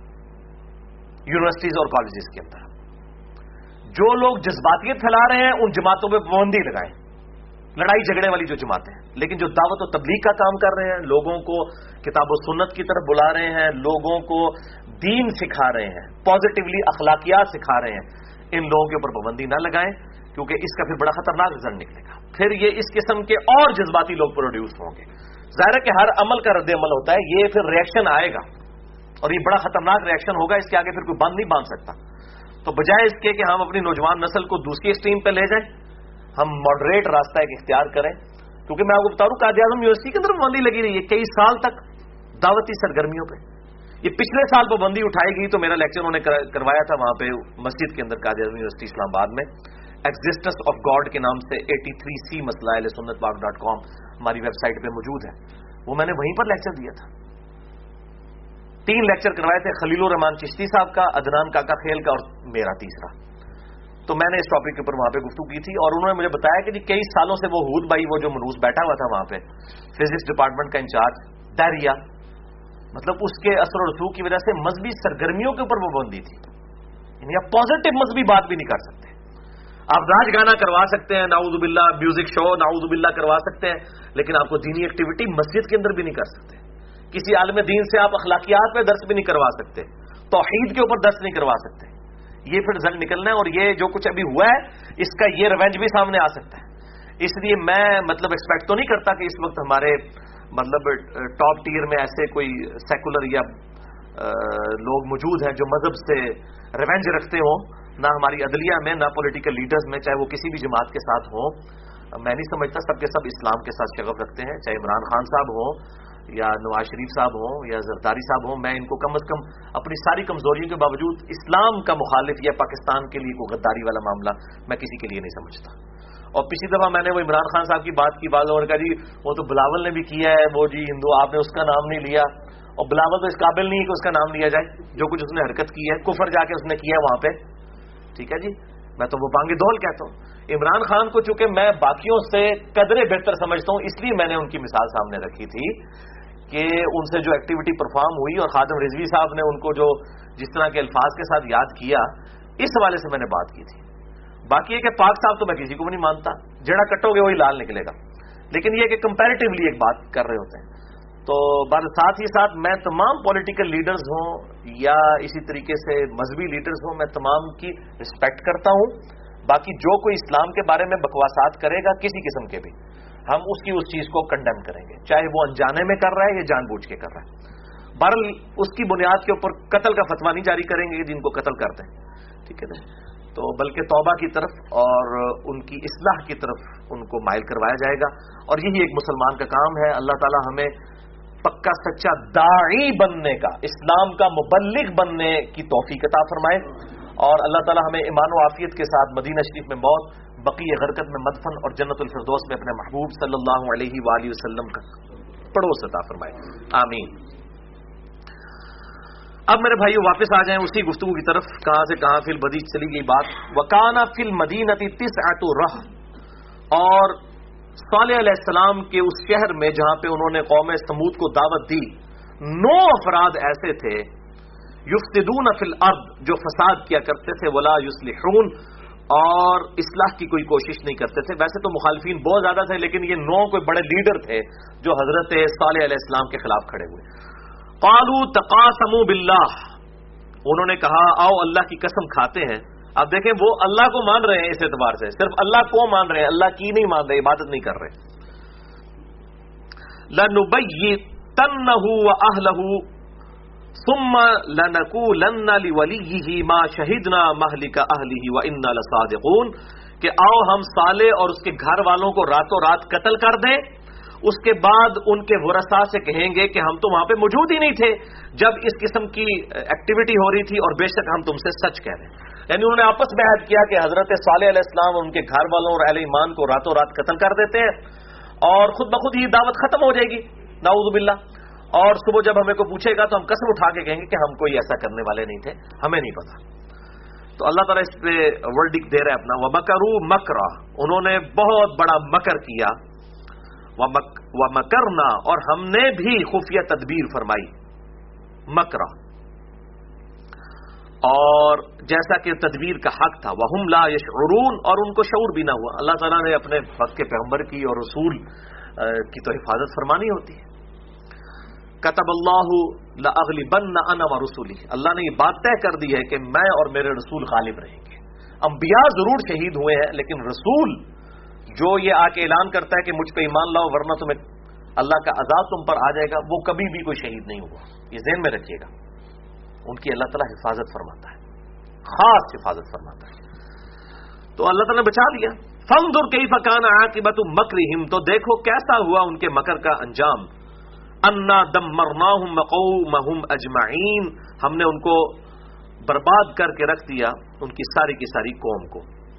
یونیورسٹیز اور کالجز کے اندر۔ جو لوگ جذباتیت پھیلا رہے ہیں ان جماعتوں پہ پابندی لگائیں، لڑائی جھگڑے والی جو جماعتیں ہیں، لیکن جو دعوت و تبلیغ کا کام کر رہے ہیں، لوگوں کو کتاب و سنت کی طرف بلا رہے ہیں، لوگوں کو دین سکھا رہے ہیں، پازیٹیولی اخلاقیات سکھا رہے ہیں، ان لوگوں کے اوپر پابندی نہ لگائیں، کیونکہ اس کا پھر بڑا خطرناک رزلٹ نکلے گا۔ پھر یہ اس قسم کے اور جذباتی لوگ پروڈیوس ہوں گے۔ ظاہر ہے کہ ہر عمل کا رد عمل ہوتا ہے، یہ پھر ریئیکشن آئے گا، اور یہ بڑا خطرناک ریئیکشن ہوگا، اس کے آگے پھر کوئی بند نہیں باندھ سکتا۔ تو بجائے اس کے کہ ہم اپنی نوجوان نسل کو دوسری اسٹریم پہ لے جائیں، ہم ماڈریٹ راستہ ایک اختیار کریں، کیونکہ میں آپ کو بتا دوں قائد اعظم یونیورسٹی کے اندر پابندی لگی رہی ہے کئی سال تک دعوتی سرگرمیوں پہ۔ یہ پچھلے سال پابندی اٹھائی گئی تو میرا لیکچر انہوں نے کروایا تھا وہاں پہ مسجد کے اندر قائد اعظم یونیورسٹی اسلام آباد میں، ایگزسٹنس آف گاڈ کے نام سے 83C مسئلہ اہلسنت.com ہماری ویب سائٹ پہ موجود ہے، وہ میں نے وہیں پر لیکچر دیا تھا۔ 3 لیکچر کروائے تھے، خلیل الرحمان چشتی صاحب کا، عدنان کاکا خیل کا، اور میرا تیسرا۔ تو میں نے اس ٹاپک کے اوپر وہاں پہ گفتگو کی تھی، اور انہوں نے مجھے بتایا کہ جی کئی سالوں سے وہ حود بھائی، وہ جو منوس بیٹھا ہوا تھا وہاں پہ فزکس ڈپارٹمنٹ کا انچارج، داریا، مطلب اس کے اثر و رسوخ کی وجہ سے مذہبی سرگرمیوں کے اوپر پابندی تھی، یعنی آپ پازیٹو مذہبی بات بھی نہیں کر سکتے، آپ راج گانا کروا سکتے ہیں، نعوذ باللہ میوزک شو نعوذ باللہ کروا سکتے ہیں، لیکن آپ کو دینی ایکٹیویٹی مسجد کے اندر بھی نہیں کر سکتے، کسی عالم دین سے آپ اخلاقیات پہ درس بھی نہیں کروا سکتے، توحید کے اوپر درس نہیں کروا سکتے۔ یہ پھر رزلٹ نکلنا ہے، اور یہ جو کچھ ابھی ہوا ہے اس کا یہ ریونج بھی سامنے آ سکتا ہے۔ اس لیے میں ایکسپیکٹ تو نہیں کرتا کہ اس وقت ہمارے ٹاپ ٹیئر میں ایسے کوئی سیکولر یا لوگ موجود ہیں جو مذہب سے ریونج رکھتے ہوں، نہ ہماری عدلیہ میں، نہ پولیٹیکل لیڈرز میں، چاہے وہ کسی بھی جماعت کے ساتھ ہوں۔ میں نہیں سمجھتا، سب کے سب اسلام کے ساتھ شغف رکھتے ہیں، چاہے عمران خان صاحب ہوں یا نواز شریف صاحب ہوں یا زرداری صاحب ہوں۔ میں ان کو کم از کم اپنی ساری کمزوریوں کے باوجود اسلام کا مخالف یا پاکستان کے لیے کوئی غداری والا معاملہ میں کسی کے لیے نہیں سمجھتا۔ اور پچھلی دفعہ میں نے وہ عمران خان صاحب کی بات کی، بعض لوگوں نے کہا جی وہ تو بلاول نے بھی کیا ہے، وہ جی ہندو، آپ نے اس کا نام نہیں لیا، اور بلاول تو اس قابل نہیں ہے کہ اس کا نام لیا جائے، جو کچھ اس نے حرکت کی ہے، کفر جا کے اس نے کیا ہے وہاں پہ، ٹھیک ہے جی، میں تو وہ بانگی دول کہتا ہوں۔ عمران خان کو چونکہ میں باقیوں سے قدرے بہتر سمجھتا ہوں، اس لیے میں نے ان کی مثال سامنے رکھی تھی کہ ان سے جو ایکٹیویٹی پرفارم ہوئی، اور خادم رضوی صاحب نے ان کو جو جس طرح کے الفاظ کے ساتھ یاد کیا، اس حوالے سے میں نے بات کی تھی۔ باقی یہ کہ پاک صاحب تو میں کسی کو بھی نہیں مانتا، جڑا کٹو گے وہی لال نکلے گا، لیکن یہ کہ کمپیریٹیولی ایک بات کر رہے ہوتے ہیں۔ تو ساتھ ہی ساتھ میں تمام پولیٹیکل لیڈرز ہوں یا اسی طریقے سے مذہبی لیڈرز ہوں، میں تمام کی رسپیکٹ کرتا ہوں۔ باقی جو کوئی اسلام کے بارے میں بکواسات کرے گا کسی قسم کے بھی، ہم اس کی اس چیز کو کنڈیم کریں گے، چاہے وہ انجانے میں کر رہا ہے یا جان بوجھ کے کر رہا ہے۔ بہرحال اس کی بنیاد کے اوپر قتل کا فتویٰ نہیں جاری کریں گے جن کو قتل کرتے ہیں، ٹھیک ہے نا، تو بلکہ توبہ کی طرف اور ان کی اصلاح کی طرف ان کو مائل کروایا جائے گا، اور یہی ایک مسلمان کا کام ہے۔ اللہ تعالی ہمیں پکا سچا داعی بننے کا، اسلام کا مبلغ بننے کی توفیق عطا فرمائے، اور اللہ تعالی ہمیں ایمان و عافیت کے ساتھ مدینہ شریف میں موت، بقیع غرقت میں مدفن، اور جنت الفردوس میں اپنے محبوب صلی اللہ علیہ وآلہ وسلم کا پڑوس عطا فرمائے، آمین۔ اب میرے بھائیو واپس آ جائیں اسی گفتگو کی طرف، کہاں سے کہاں فی البدیع چلی گئی بات۔ وَكَانَ فِي الْمَدِينَةِ تِسْعَةُ رَهْطٍ، اور صالح علیہ السلام کے اس شہر میں جہاں پہ انہوں نے قوم سمود کو دعوت دی، 9 افراد ایسے تھے یفسدون فی الارض، جو فساد کیا کرتے تھے، ولا یصلحون، اور اصلاح کی کوئی کوشش نہیں کرتے تھے. ویسے تو مخالفین بہت زیادہ تھے، لیکن یہ 9 کوئی بڑے لیڈر تھے جو حضرت صالح علیہ السلام کے خلاف کھڑے ہوئے. قالوا تقاسموا باللہ، انہوں نے کہا آؤ اللہ کی قسم کھاتے ہیں. اب دیکھیں وہ اللہ کو مان رہے ہیں، اس اعتبار سے صرف اللہ کو مان رہے ہیں، اللہ کی نہیں مان رہے، عبادت نہیں کر رہے. لَنُبَيِّتَنَّهُ وَأَهْلَهُ ثُمَّ لَنَقُولَنَّ لِوَلِيِّهِ مَا شَهِدْنَا مَهْلِكَ أَهْلِهِ وَإِنَّا لَصَادِقُونَ، کہ آؤ ہم صالح اور اس کے گھر والوں کو راتوں رات قتل کر دیں، اس کے بعد ان کے ورثاء سے کہیں گے کہ ہم تو وہاں پہ موجود ہی نہیں تھے جب اس قسم کی ایکٹیویٹی ہو رہی تھی، اور بے شک ہم تم سے سچ کہہ رہے ہیں. یعنی انہوں نے آپس میں عہد کیا کہ حضرت صالح علیہ السلام اور ان کے گھر والوں اور اہل ایمان کو راتوں رات قتل کر دیتے ہیں، اور خود بخود یہ دعوت ختم ہو جائے گی، نعوذ باللہ. اور صبح جب ہمیں کو پوچھے گا تو ہم قسم اٹھا کے کہیں گے کہ ہم کوئی ایسا کرنے والے نہیں تھے، ہمیں نہیں پتا. تو اللہ تعالیٰ اس پہ ورڈکٹ دے رہا ہے اپنا. وَمَكَرُوا مَكْرًا، انہوں نے بہت بڑا مکر کیا. وَمَكَرْنَا، اور ہم نے بھی خفیہ تدبیر فرمائی، مکرا، اور جیسا کہ تدبیر کا حق تھا. وَهُمْ لَا يَشْعُرُونَ، اور ان کو شعور بھی نہ ہوا. اللہ تعالیٰ نے اپنے وقت کے پیغمبر کی اور رسول کی تو حفاظت فرمانی ہوتی ہے. کتب اللہ لأغلبن انا ورسلی، اللہ نے یہ بات طے کر دی ہے کہ میں اور میرے رسول غالب رہیں گے. انبیاء ضرور شہید ہوئے ہیں، لیکن رسول جو یہ آ کے اعلان کرتا ہے کہ مجھ پہ ایمان لاؤ ورنہ تمہیں اللہ کا عذاب تم پر آ جائے گا، وہ کبھی بھی کوئی شہید نہیں ہوا. یہ ذہن میں رکھیے گا. ان کی اللہ تعالیٰ حفاظت فرماتا ہے، خاص حفاظت فرماتا ہے. تو اللہ تعالیٰ نے بچا لیا. فانظر کیف کان عاقبۃ مکرہم، تو دیکھو کیسا ہوا ان کے مکر کا انجام. انا دمرناہم وقومہم اجمعین، ہم نے ان کو برباد کر کے رکھ دیا، ان کی ساری کی ساری قوم کو.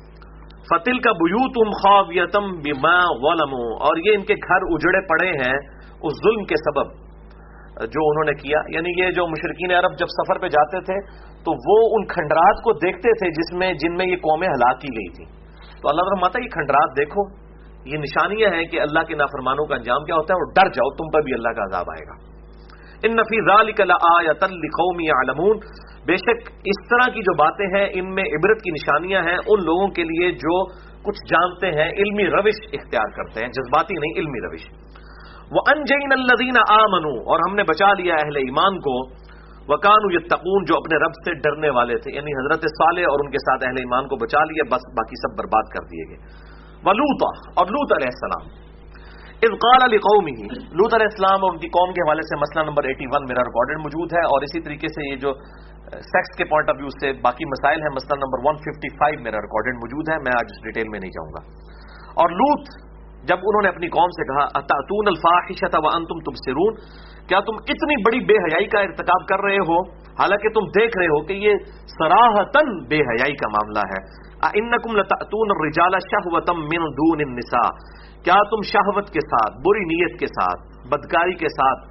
فتلک بیوتہم خاویۃ بما ظلموا، اور یہ ان کے گھر اجڑے پڑے ہیں اس ظلم کے سبب جو انہوں نے کیا. یعنی یہ جو مشرکین عرب جب سفر پہ جاتے تھے تو وہ ان کھنڈرات کو دیکھتے تھے جن میں یہ قومیں ہلاک کی گئی تھیں. تو اللہ تعالیٰ فرماتا ہے یہ کھنڈرات دیکھو، یہ نشانیاں ہیں کہ اللہ کے نافرمانوں کا انجام کیا ہوتا ہے، اور ڈر جاؤ، تم پر بھی اللہ کا عذاب آئے گا. ان فی ذلک لآیۃ لقوم یعلمون، بے شک اس طرح کی جو باتیں ہیں ان میں عبرت کی نشانیاں ہیں ان لوگوں کے لیے جو کچھ جانتے ہیں، علمی روش اختیار کرتے ہیں، جذباتی نہیں، علمی روش. وَأَنْجَيْنَا الَّذِينَ آمَنُوا، اور ہم نے بچا لیا اہل ایمان کو. وَكَانُوا يَتَّقُونَ، جو اپنے رب سے ڈرنے والے تھے. یعنی حضرت صالح اور ان کے ساتھ اہل ایمان کو بچا لیا، بس باقی سب برباد کر دیے گئے. وَلُوطًا، اور لوط علیہ السلام. اذ قال لقومه، لوط علیہ السلام اور ان کی قوم کے حوالے سے مسئلہ نمبر 81 میرا ریکارڈڈ موجود ہے، اور اسی طریقے سے یہ جو سیکس کے پوائنٹ آف ویو سے باقی مسائل ہیں، مسئلہ نمبر 155 میرا ریکارڈڈ موجود ہے، میں آج اس ڈیٹیل میں نہیں جاؤں گا. اور لوط جب انہوں نے اپنی قوم سے کہا اتاتون الفاحشۃ وانتم تبصرون، کیا تم اتنی بڑی بے حیائی کا ارتکاب کر رہے ہو حالانکہ تم دیکھ رہے ہو کہ یہ صراحتاً بے حیائی کا معاملہ ہے. انکم لتاتون الرجال شہوۃ من دون النساء، کیا تم شہوت کے ساتھ، بری نیت کے ساتھ، بدکاری کے ساتھ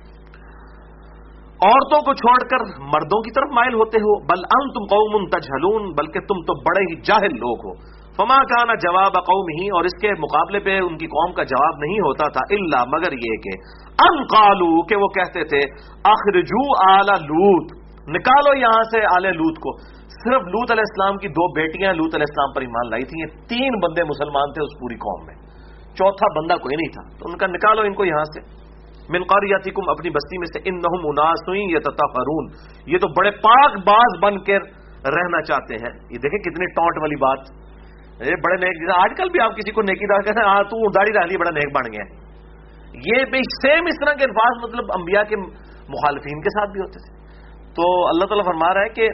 عورتوں کو چھوڑ کر مردوں کی طرف مائل ہوتے ہو. بل انتم قوم تجہلون، بلکہ تم تو بڑے ہی جاہل لوگ ہو. فما کان جواب قومہ، اور اس کے مقابلے پہ ان کی قوم کا جواب نہیں ہوتا تھا الا مگر یہ کہ ان قالوا، کہ وہ کہتے تھے اخرجوا آل لوط، نکالو یہاں سے آل لوط کو. صرف لوط علیہ السلام کی 2 بیٹیاں لوط علیہ السلام پر ایمان لائی تھیں، یہ 3 بندے مسلمان تھے اس پوری قوم میں، چوتھا بندہ کوئی نہیں تھا. تو ان کا نکالو ان کو یہاں سے. من قریتکم، اپنی بستی میں سے. انہم اناس یتطہرون، یہ تو بڑے پاک باز بن کر رہنا چاہتے ہیں. یہ دیکھیں کتنی ٹونٹ والی بات. یہ بڑے نیک، آج کل بھی آپ کسی کو نیکی دار کہتے ہیں ہاں تو داڑھی رہ لی بڑا نیک بن گیا. یہ بھی سیم اس طرح کے الفاظ مطلب انبیاء کے مخالفین کے ساتھ بھی ہوتے تھے. تو اللہ تعالیٰ فرما رہا ہے کہ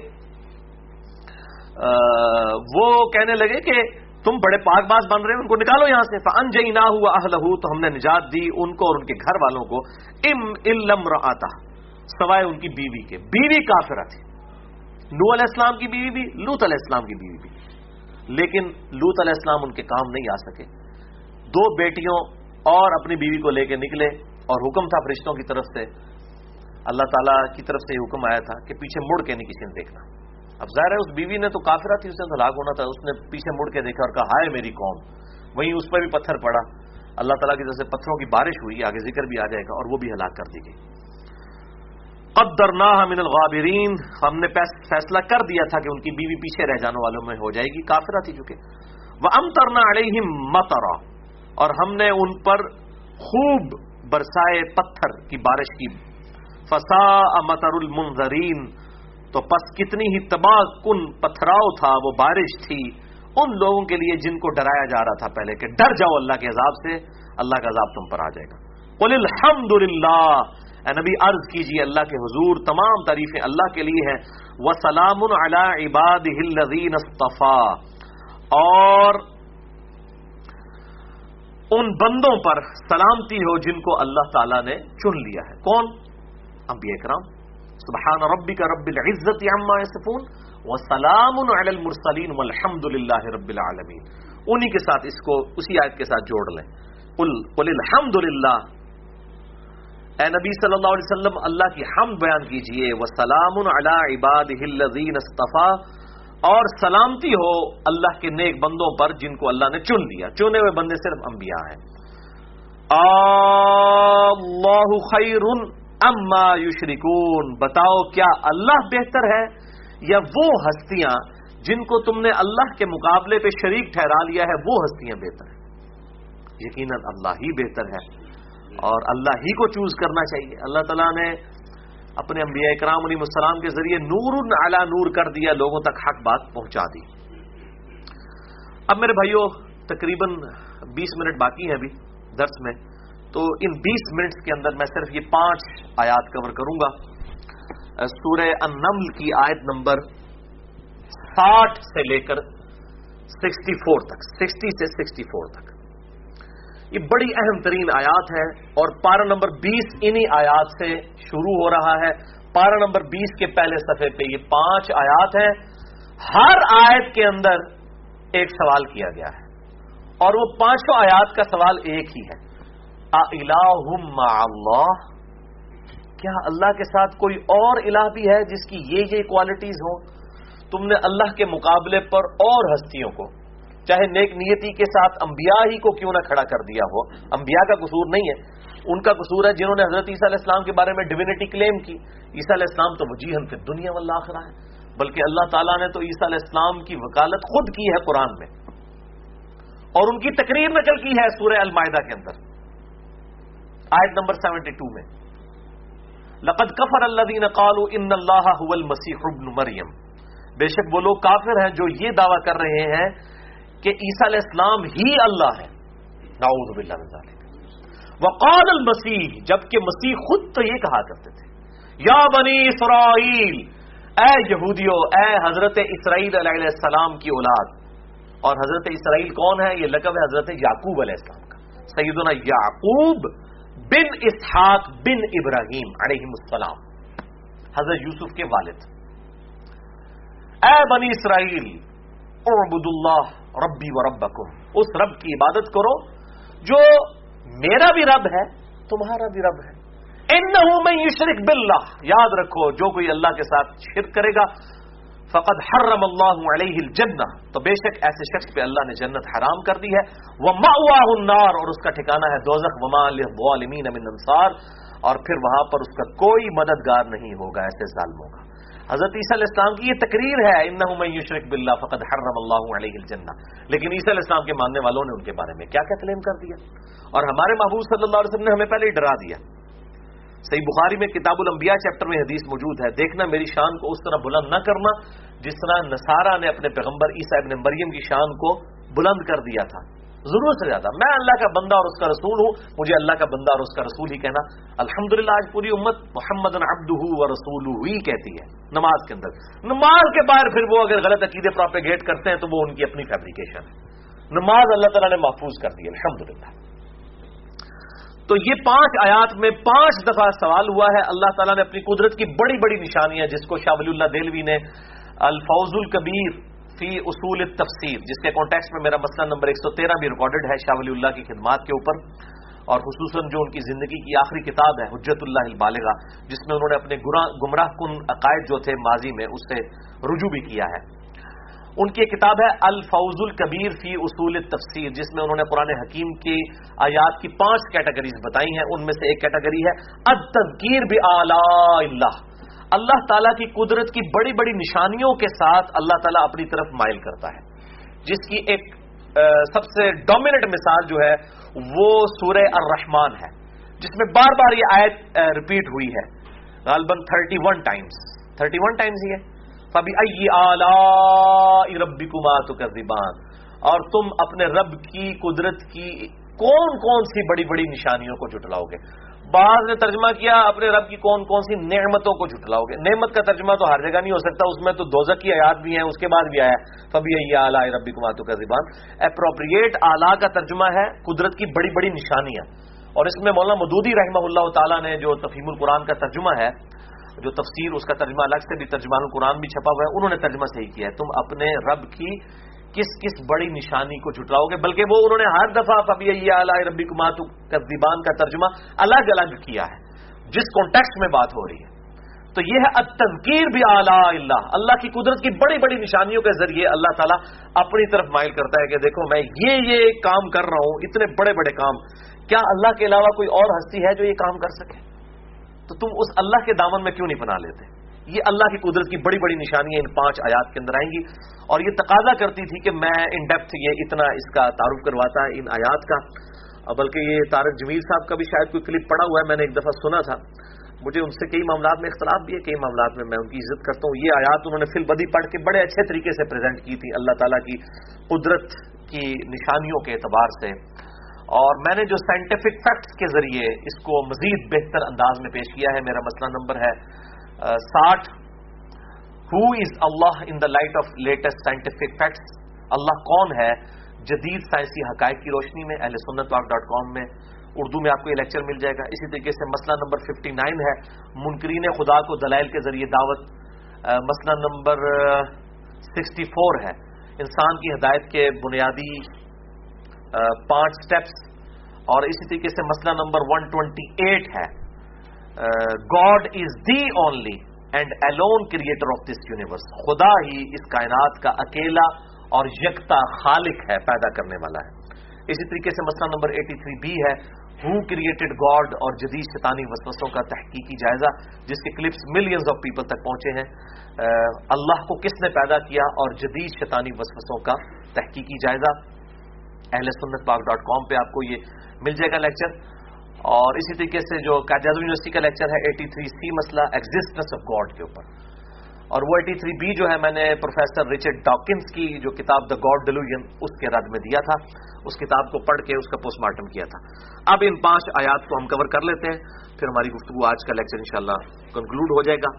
وہ کہنے لگے کہ تم بڑے پاک باز بن رہے ہیں، ان کو نکالو یہاں سے. فَأَنْجَيْنَاهُ وَأَهْلَهُ، تو ہم نے نجات دی ان کو اور ان کے گھر والوں کو. إِلَّا امْرَأَتَهُ، سوائے ان کی بیوی کے. بیوی کافرہ تھی، نوح علیہ السلام کی بیوی بھی، لوط علیہ السلام کی بیوی بھی. لیکن لوط علیہ السلام ان کے کام نہیں آ سکے. 2 بیٹیوں اور اپنی بیوی کو لے کے نکلے، اور حکم تھا فرشتوں کی طرف سے، اللہ تعالیٰ کی طرف سے یہ حکم آیا تھا کہ پیچھے مڑ کے نہیں کسی نے دیکھنا. اب ظاہر ہے اس بیوی نے تو کافرہ تھی، اس نے تو ہلاک ہونا تھا، اس نے پیچھے مڑ کے دیکھا اور کہا ہائے میری قوم. وہیں اس پر بھی پتھر پڑا، اللہ تعالیٰ کی طرف سے پتھروں کی بارش ہوئی، آگے ذکر بھی آ جائے گا، اور وہ بھی ہلاک کر دی گئی. فقدرناها من الغابرین، ہم نے فیصلہ کر دیا تھا کہ ان کی بیوی پیچھے رہ جانے والوں میں ہو جائے گی، کافرہ تھی چونکہ. وامطرنا علیہم مطرا، اور ہم نے ان پر خوب برسائے پتھر کی بارش کی. فساء مطر المنذرین، تو پس کتنی ہی تباہ کن پتھراؤ تھا وہ بارش تھی ان لوگوں کے لیے جن کو ڈرایا جا رہا تھا پہلے کہ ڈر جاؤ اللہ کے عذاب سے، اللہ کا عذاب تم پر آ جائے گا. قل الحمدللہ، اے نبی عرض کیجیے اللہ کے حضور تمام تعریفیں اللہ کے لیے ہیں. وسلام علی عبادہ الذین اصطفیٰ، اور ان بندوں پر سلامتی ہو جن کو اللہ تعالیٰ نے چن لیا ہے. کون؟ انبیاء کرام. سبحان ربک رب العزت عما یصفون وسلام علی المرسلین والحمد للہ رب العالمین. انہی کے ساتھ اس کو اسی آیت کے ساتھ جوڑ لیں. قل الحمد للہ، اے نبی صلی اللہ علیہ وسلم اللہ کی حمد بیان کیجئے. وسلام علی عبادہ الذین اصطفیٰ، اور سلامتی ہو اللہ کے نیک بندوں پر جن کو اللہ نے چن لیا. چنے ہوئے بندے صرف انبیاء ہیں. اللہ خیر اما یشرکون، بتاؤ کیا اللہ بہتر ہے یا وہ ہستیاں جن کو تم نے اللہ کے مقابلے پہ شریک ٹھہرا لیا ہے وہ ہستیاں بہتر ہیں؟ یقیناً اللہ ہی بہتر ہے اور اللہ ہی کو چوز کرنا چاہیے. اللہ تعالیٰ نے اپنے انبیاء کرام علیہ السلام کے ذریعے نور علی نور کر دیا، لوگوں تک حق بات پہنچا دی. اب میرے بھائیوں تقریباً 20 منٹ باقی ہیں ابھی درس میں، تو ان 20 منٹس کے اندر میں صرف یہ 5 آیات کور کروں گا. سورہ النمل کی آیت نمبر 60 سے لے کر 64 تک، 60 سے 64 تک. یہ بڑی اہم ترین آیات ہے اور پارہ نمبر 20 انہی آیات سے شروع ہو رہا ہے. پارہ نمبر 20 کے پہلے صفحے پہ یہ 5 آیات ہیں. ہر آیت کے اندر ایک سوال کیا گیا ہے اور وہ 5 آیات کا سوال ایک ہی ہے، اِلَٰهٌ مَّعَ اللَّهِ، کیا اللہ کے ساتھ کوئی اور الہ بھی ہے جس کی یہ کوالٹیز ہوں؟ تم نے اللہ کے مقابلے پر اور ہستیوں کو، چاہے نیک نیتی کے ساتھ انبیاء ہی کو کیوں نہ کھڑا کر دیا ہو. انبیاء کا قصور نہیں ہے، ان کا قصور ہے جنہوں نے حضرت عیسیٰ علیہ السلام کے بارے میں ڈیوینٹی کلیم کی. عیسیٰ علیہ السلام تو وجیہاً فی الدنیا والآخرہ ہے، بلکہ اللہ تعالیٰ نے تو عیسیٰ علیہ السلام کی وکالت خود کی ہے قرآن میں، اور ان کی تقریر نقل کی ہے سورہ المائدہ کے اندر آیت نمبر 72 میں. لقد کفر الذین قالوا ان اللہ هو المسیح ابن مریم، بے شک وہ لوگ کافر ہیں جو یہ دعویٰ کر رہے ہیں کہ عیسیٰ علیہ السلام ہی اللہ ہے. نعوذ باللہ من ذلک. وقال المسیح، جبکہ مسیح خود تو یہ کہا کرتے تھے، یا بنی اسرائیل، اے یہودیو، اے حضرت اسرائیل علیہ السلام کی اولاد. اور حضرت اسرائیل کون ہے؟ یہ لقب ہے حضرت یعقوب علیہ السلام کا. سیدنا یعقوب بن اسحاق بن ابراہیم علیہ السلام، حضرت یوسف کے والد. اے بنی اسرائیل اعبدوا اللہ ربی و ربکم، اس رب کی عبادت کرو جو میرا بھی رب ہے تمہارا بھی رب ہے. انہ من یشرک باللہ، یاد رکھو جو کوئی اللہ کے ساتھ شرک کرے گا فقد حرم اللہ علیہ الجنہ، تو بے شک ایسے شخص پہ اللہ نے جنت حرام کر دی ہے. ومأواہ النار، اور اس کا ٹھکانہ ہے دوزخ. وما للظالمین من انصار، اور پھر وہاں پر اس کا کوئی مددگار نہیں ہوگا ایسے ظالموں کا. حضرت عیسیٰ علیہ السلام کی یہ تقریر ہے، انہ من یشرک باللہ فقد حرم اللہ علیہ الجنہ. لیکن عیسیٰ علیہ السلام کے ماننے والوں نے ان کے بارے میں کیا کلیم کر دیا، اور ہمارے محبوب صلی اللہ علیہ وسلم نے ہمیں پہلے ہی ڈرا دیا. صحیح بخاری میں کتاب الانبیاء چیپٹر میں حدیث موجود ہے، دیکھنا میری شان کو اس طرح بلند نہ کرنا جس طرح نصارہ نے اپنے پیغمبر عیسیٰ ابن مریم کی شان کو بلند کر دیا تھا ضرورت سے زیادہ. میں اللہ کا بندہ اور اس کا رسول ہوں، مجھے اللہ کا بندہ اور اس کا رسول ہی کہنا. الحمدللہ آج پوری امت محمد عبدہ و رسولہ ہی کہتی ہے نماز کے اندر. نماز کے باہر پھر وہ اگر غلط عقیدے پروپیگیٹ کرتے ہیں تو وہ ان کی اپنی فیبریکیشن ہے. نماز اللہ تعالیٰ نے محفوظ کر دی الحمدللہ. تو یہ 5 آیات میں 5 دفعہ سوال ہوا ہے. اللہ تعالیٰ نے اپنی قدرت کی بڑی بڑی نشانیاں، جس کو شاہ ولی اللہ دہلوی نے الفوز الکبیر فی اصول التفسیر، جس کے کانٹیکسٹ میں میرا مسئلہ نمبر 113 بھی ریکارڈڈ ہے شاہ ولی اللہ کی خدمات کے اوپر، اور خصوصاً جو ان کی زندگی کی آخری کتاب ہے حجت اللہ البالغہ، جس میں انہوں نے اپنے گمراہ کن عقائد جو تھے ماضی میں اس سے رجوع بھی کیا ہے. ان کی ایک کتاب ہے الفوز الکبیر فی اصول التفسیر، جس میں انہوں نے قرآن حکیم کی آیات کی 5 کیٹیگریز بتائی ہیں. ان میں سے ایک کیٹیگری ہے التذکیر بآلاء اللہ، اللہ تعالیٰ کی قدرت کی بڑی بڑی نشانیوں کے ساتھ اللہ تعالیٰ اپنی طرف مائل کرتا ہے، جس کی ایک سب سے ڈومیننٹ مثال جو ہے وہ سورہ الرحمن ہے، جس میں بار بار یہ آیت ریپیٹ ہوئی ہے، غالباً 31 ٹائمز ہی ہے، فَبِأَيِّ آلَاءِ رَبِّكُمَا تُكَذِّبَانِ، اور تم اپنے رب کی قدرت کی کون کون سی بڑی بڑی نشانیوں کو جھٹلاؤ گے۔ بعض نے ترجمہ کیا اپنے رب کی کون کون سی نعمتوں کو جھٹلاؤ گے۔ نعمت کا ترجمہ تو ہر جگہ نہیں ہو سکتا، اس میں تو دوزخ کی آیات بھی ہیں، اس کے بعد بھی آیا فَبِأَيِّ آلَاءِ رَبِّكُمَا تُكَذِّبَانِ۔ اپروپریٹ آلاء کا ترجمہ ہے قدرت کی بڑی بڑی نشانیاں، اور اس میں مولانا مودودی رحمہ اللہ تعالیٰ نے جو تفہیم القرآن کا ترجمہ ہے، جو تفسیر اس کا ترجمہ الگ سے بھی ترجمان القرآن بھی چھپا ہوا ہے، انہوں نے ترجمہ صحیح کیا ہے، تم اپنے رب کی کس کس بڑی نشانی کو جھٹلاؤ گے، بلکہ وہ انہوں نے ہر دفعہ فَبِأَيِّ آلَاءِ رَبِّكُمَا تُكَذِّبَانِ کا ترجمہ الگ الگ کیا ہے جس کانٹیکسٹ میں بات ہو رہی ہے۔ تو یہ ہے التذکیر بآلاء اللہ، اللہ کی قدرت کی بڑی بڑی نشانیوں کے ذریعے اللہ تعالیٰ اپنی طرف مائل کرتا ہے کہ دیکھو میں یہ کام کر رہا ہوں، اتنے بڑے بڑے کام، کیا اللہ کے علاوہ کوئی اور ہستی ہے جو یہ کام کر سکے؟ تو تم اس اللہ کے دامن میں کیوں نہیں پناہ لیتے؟ یہ اللہ کی قدرت کی بڑی بڑی نشانیاں ان 5 آیات کے اندر آئیں گی، اور یہ تقاضا کرتی تھی کہ میں ان ڈیپتھ یہ اتنا اس کا تعارف کرواتا ہے ان آیات کا، بلکہ یہ طارق جمیل صاحب کا بھی شاید کوئی کلپ پڑا ہوا ہے، میں نے ایک دفعہ سنا تھا، مجھے ان سے کئی معاملات میں اختلاف بھی ہے، کئی معاملات میں ان کی عزت کرتا ہوں۔ یہ آیات انہوں نے فی البدی پڑھ کے بڑے اچھے طریقے سے پریزنٹ کی تھی اللہ تعالیٰ کی قدرت کی نشانیوں کے اعتبار سے، اور میں نے جو سائنٹیفک فیکٹس کے ذریعے اس کو مزید بہتر انداز میں پیش کیا ہے۔ میرا مسئلہ نمبر ہے 60، who is Allah in the light of latest scientific facts, اللہ کون ہے جدید سائنسی حقائق کی روشنی میں۔ اہل سنت واق.com میں اردو میں آپ کو یہ لیکچر مل جائے گا۔ اسی طریقے سے مسئلہ نمبر 59 ہے منکرین خدا کو دلائل کے ذریعے دعوت۔ مسئلہ نمبر 64 ہے انسان کی ہدایت کے بنیادی 5 سٹیپس، اور اسی طریقے سے مسئلہ نمبر 128 ہے God is the only and alone creator of this universe, خدا ہی اس کائنات کا اکیلا اور یکتا خالق ہے، پیدا کرنے والا ہے۔ اسی طریقے سے مسئلہ نمبر 83 بھی ہے ہو کریٹڈ گاڈ، اور جدید شیطانی وسوسوں کا تحقیقی جائزہ، جس کے کلپس ملینز آف پیپل تک پہنچے ہیں۔ اللہ کو کس نے پیدا کیا اور جدید شیطانی وسوسوں کا تحقیقی جائزہ، اہل سنت واق.com پہ آپ کو یہ مل جائے گا لیکچر۔ اور اسی طریقے سے جو قائد اعظم یونیورسٹی کا لیکچر ہے 83C مسئلہ ایگزسٹنس آف گاڈ کے اوپر، اور وہ 83B جو ہے میں نے پروفیسر رچرڈ ڈاکنز کی جو کتاب دا گاڈ ڈیلوژن اس کے رد میں دیا تھا، اس کتاب کو پڑھ کے اس کا پوسٹ مارٹم کیا تھا۔ اب ان 5 آیات کو ہم کور کر لیتے ہیں، پھر ہماری گفتگو آج کا لیکچر انشاءاللہ کنکلوڈ ہو جائے گا۔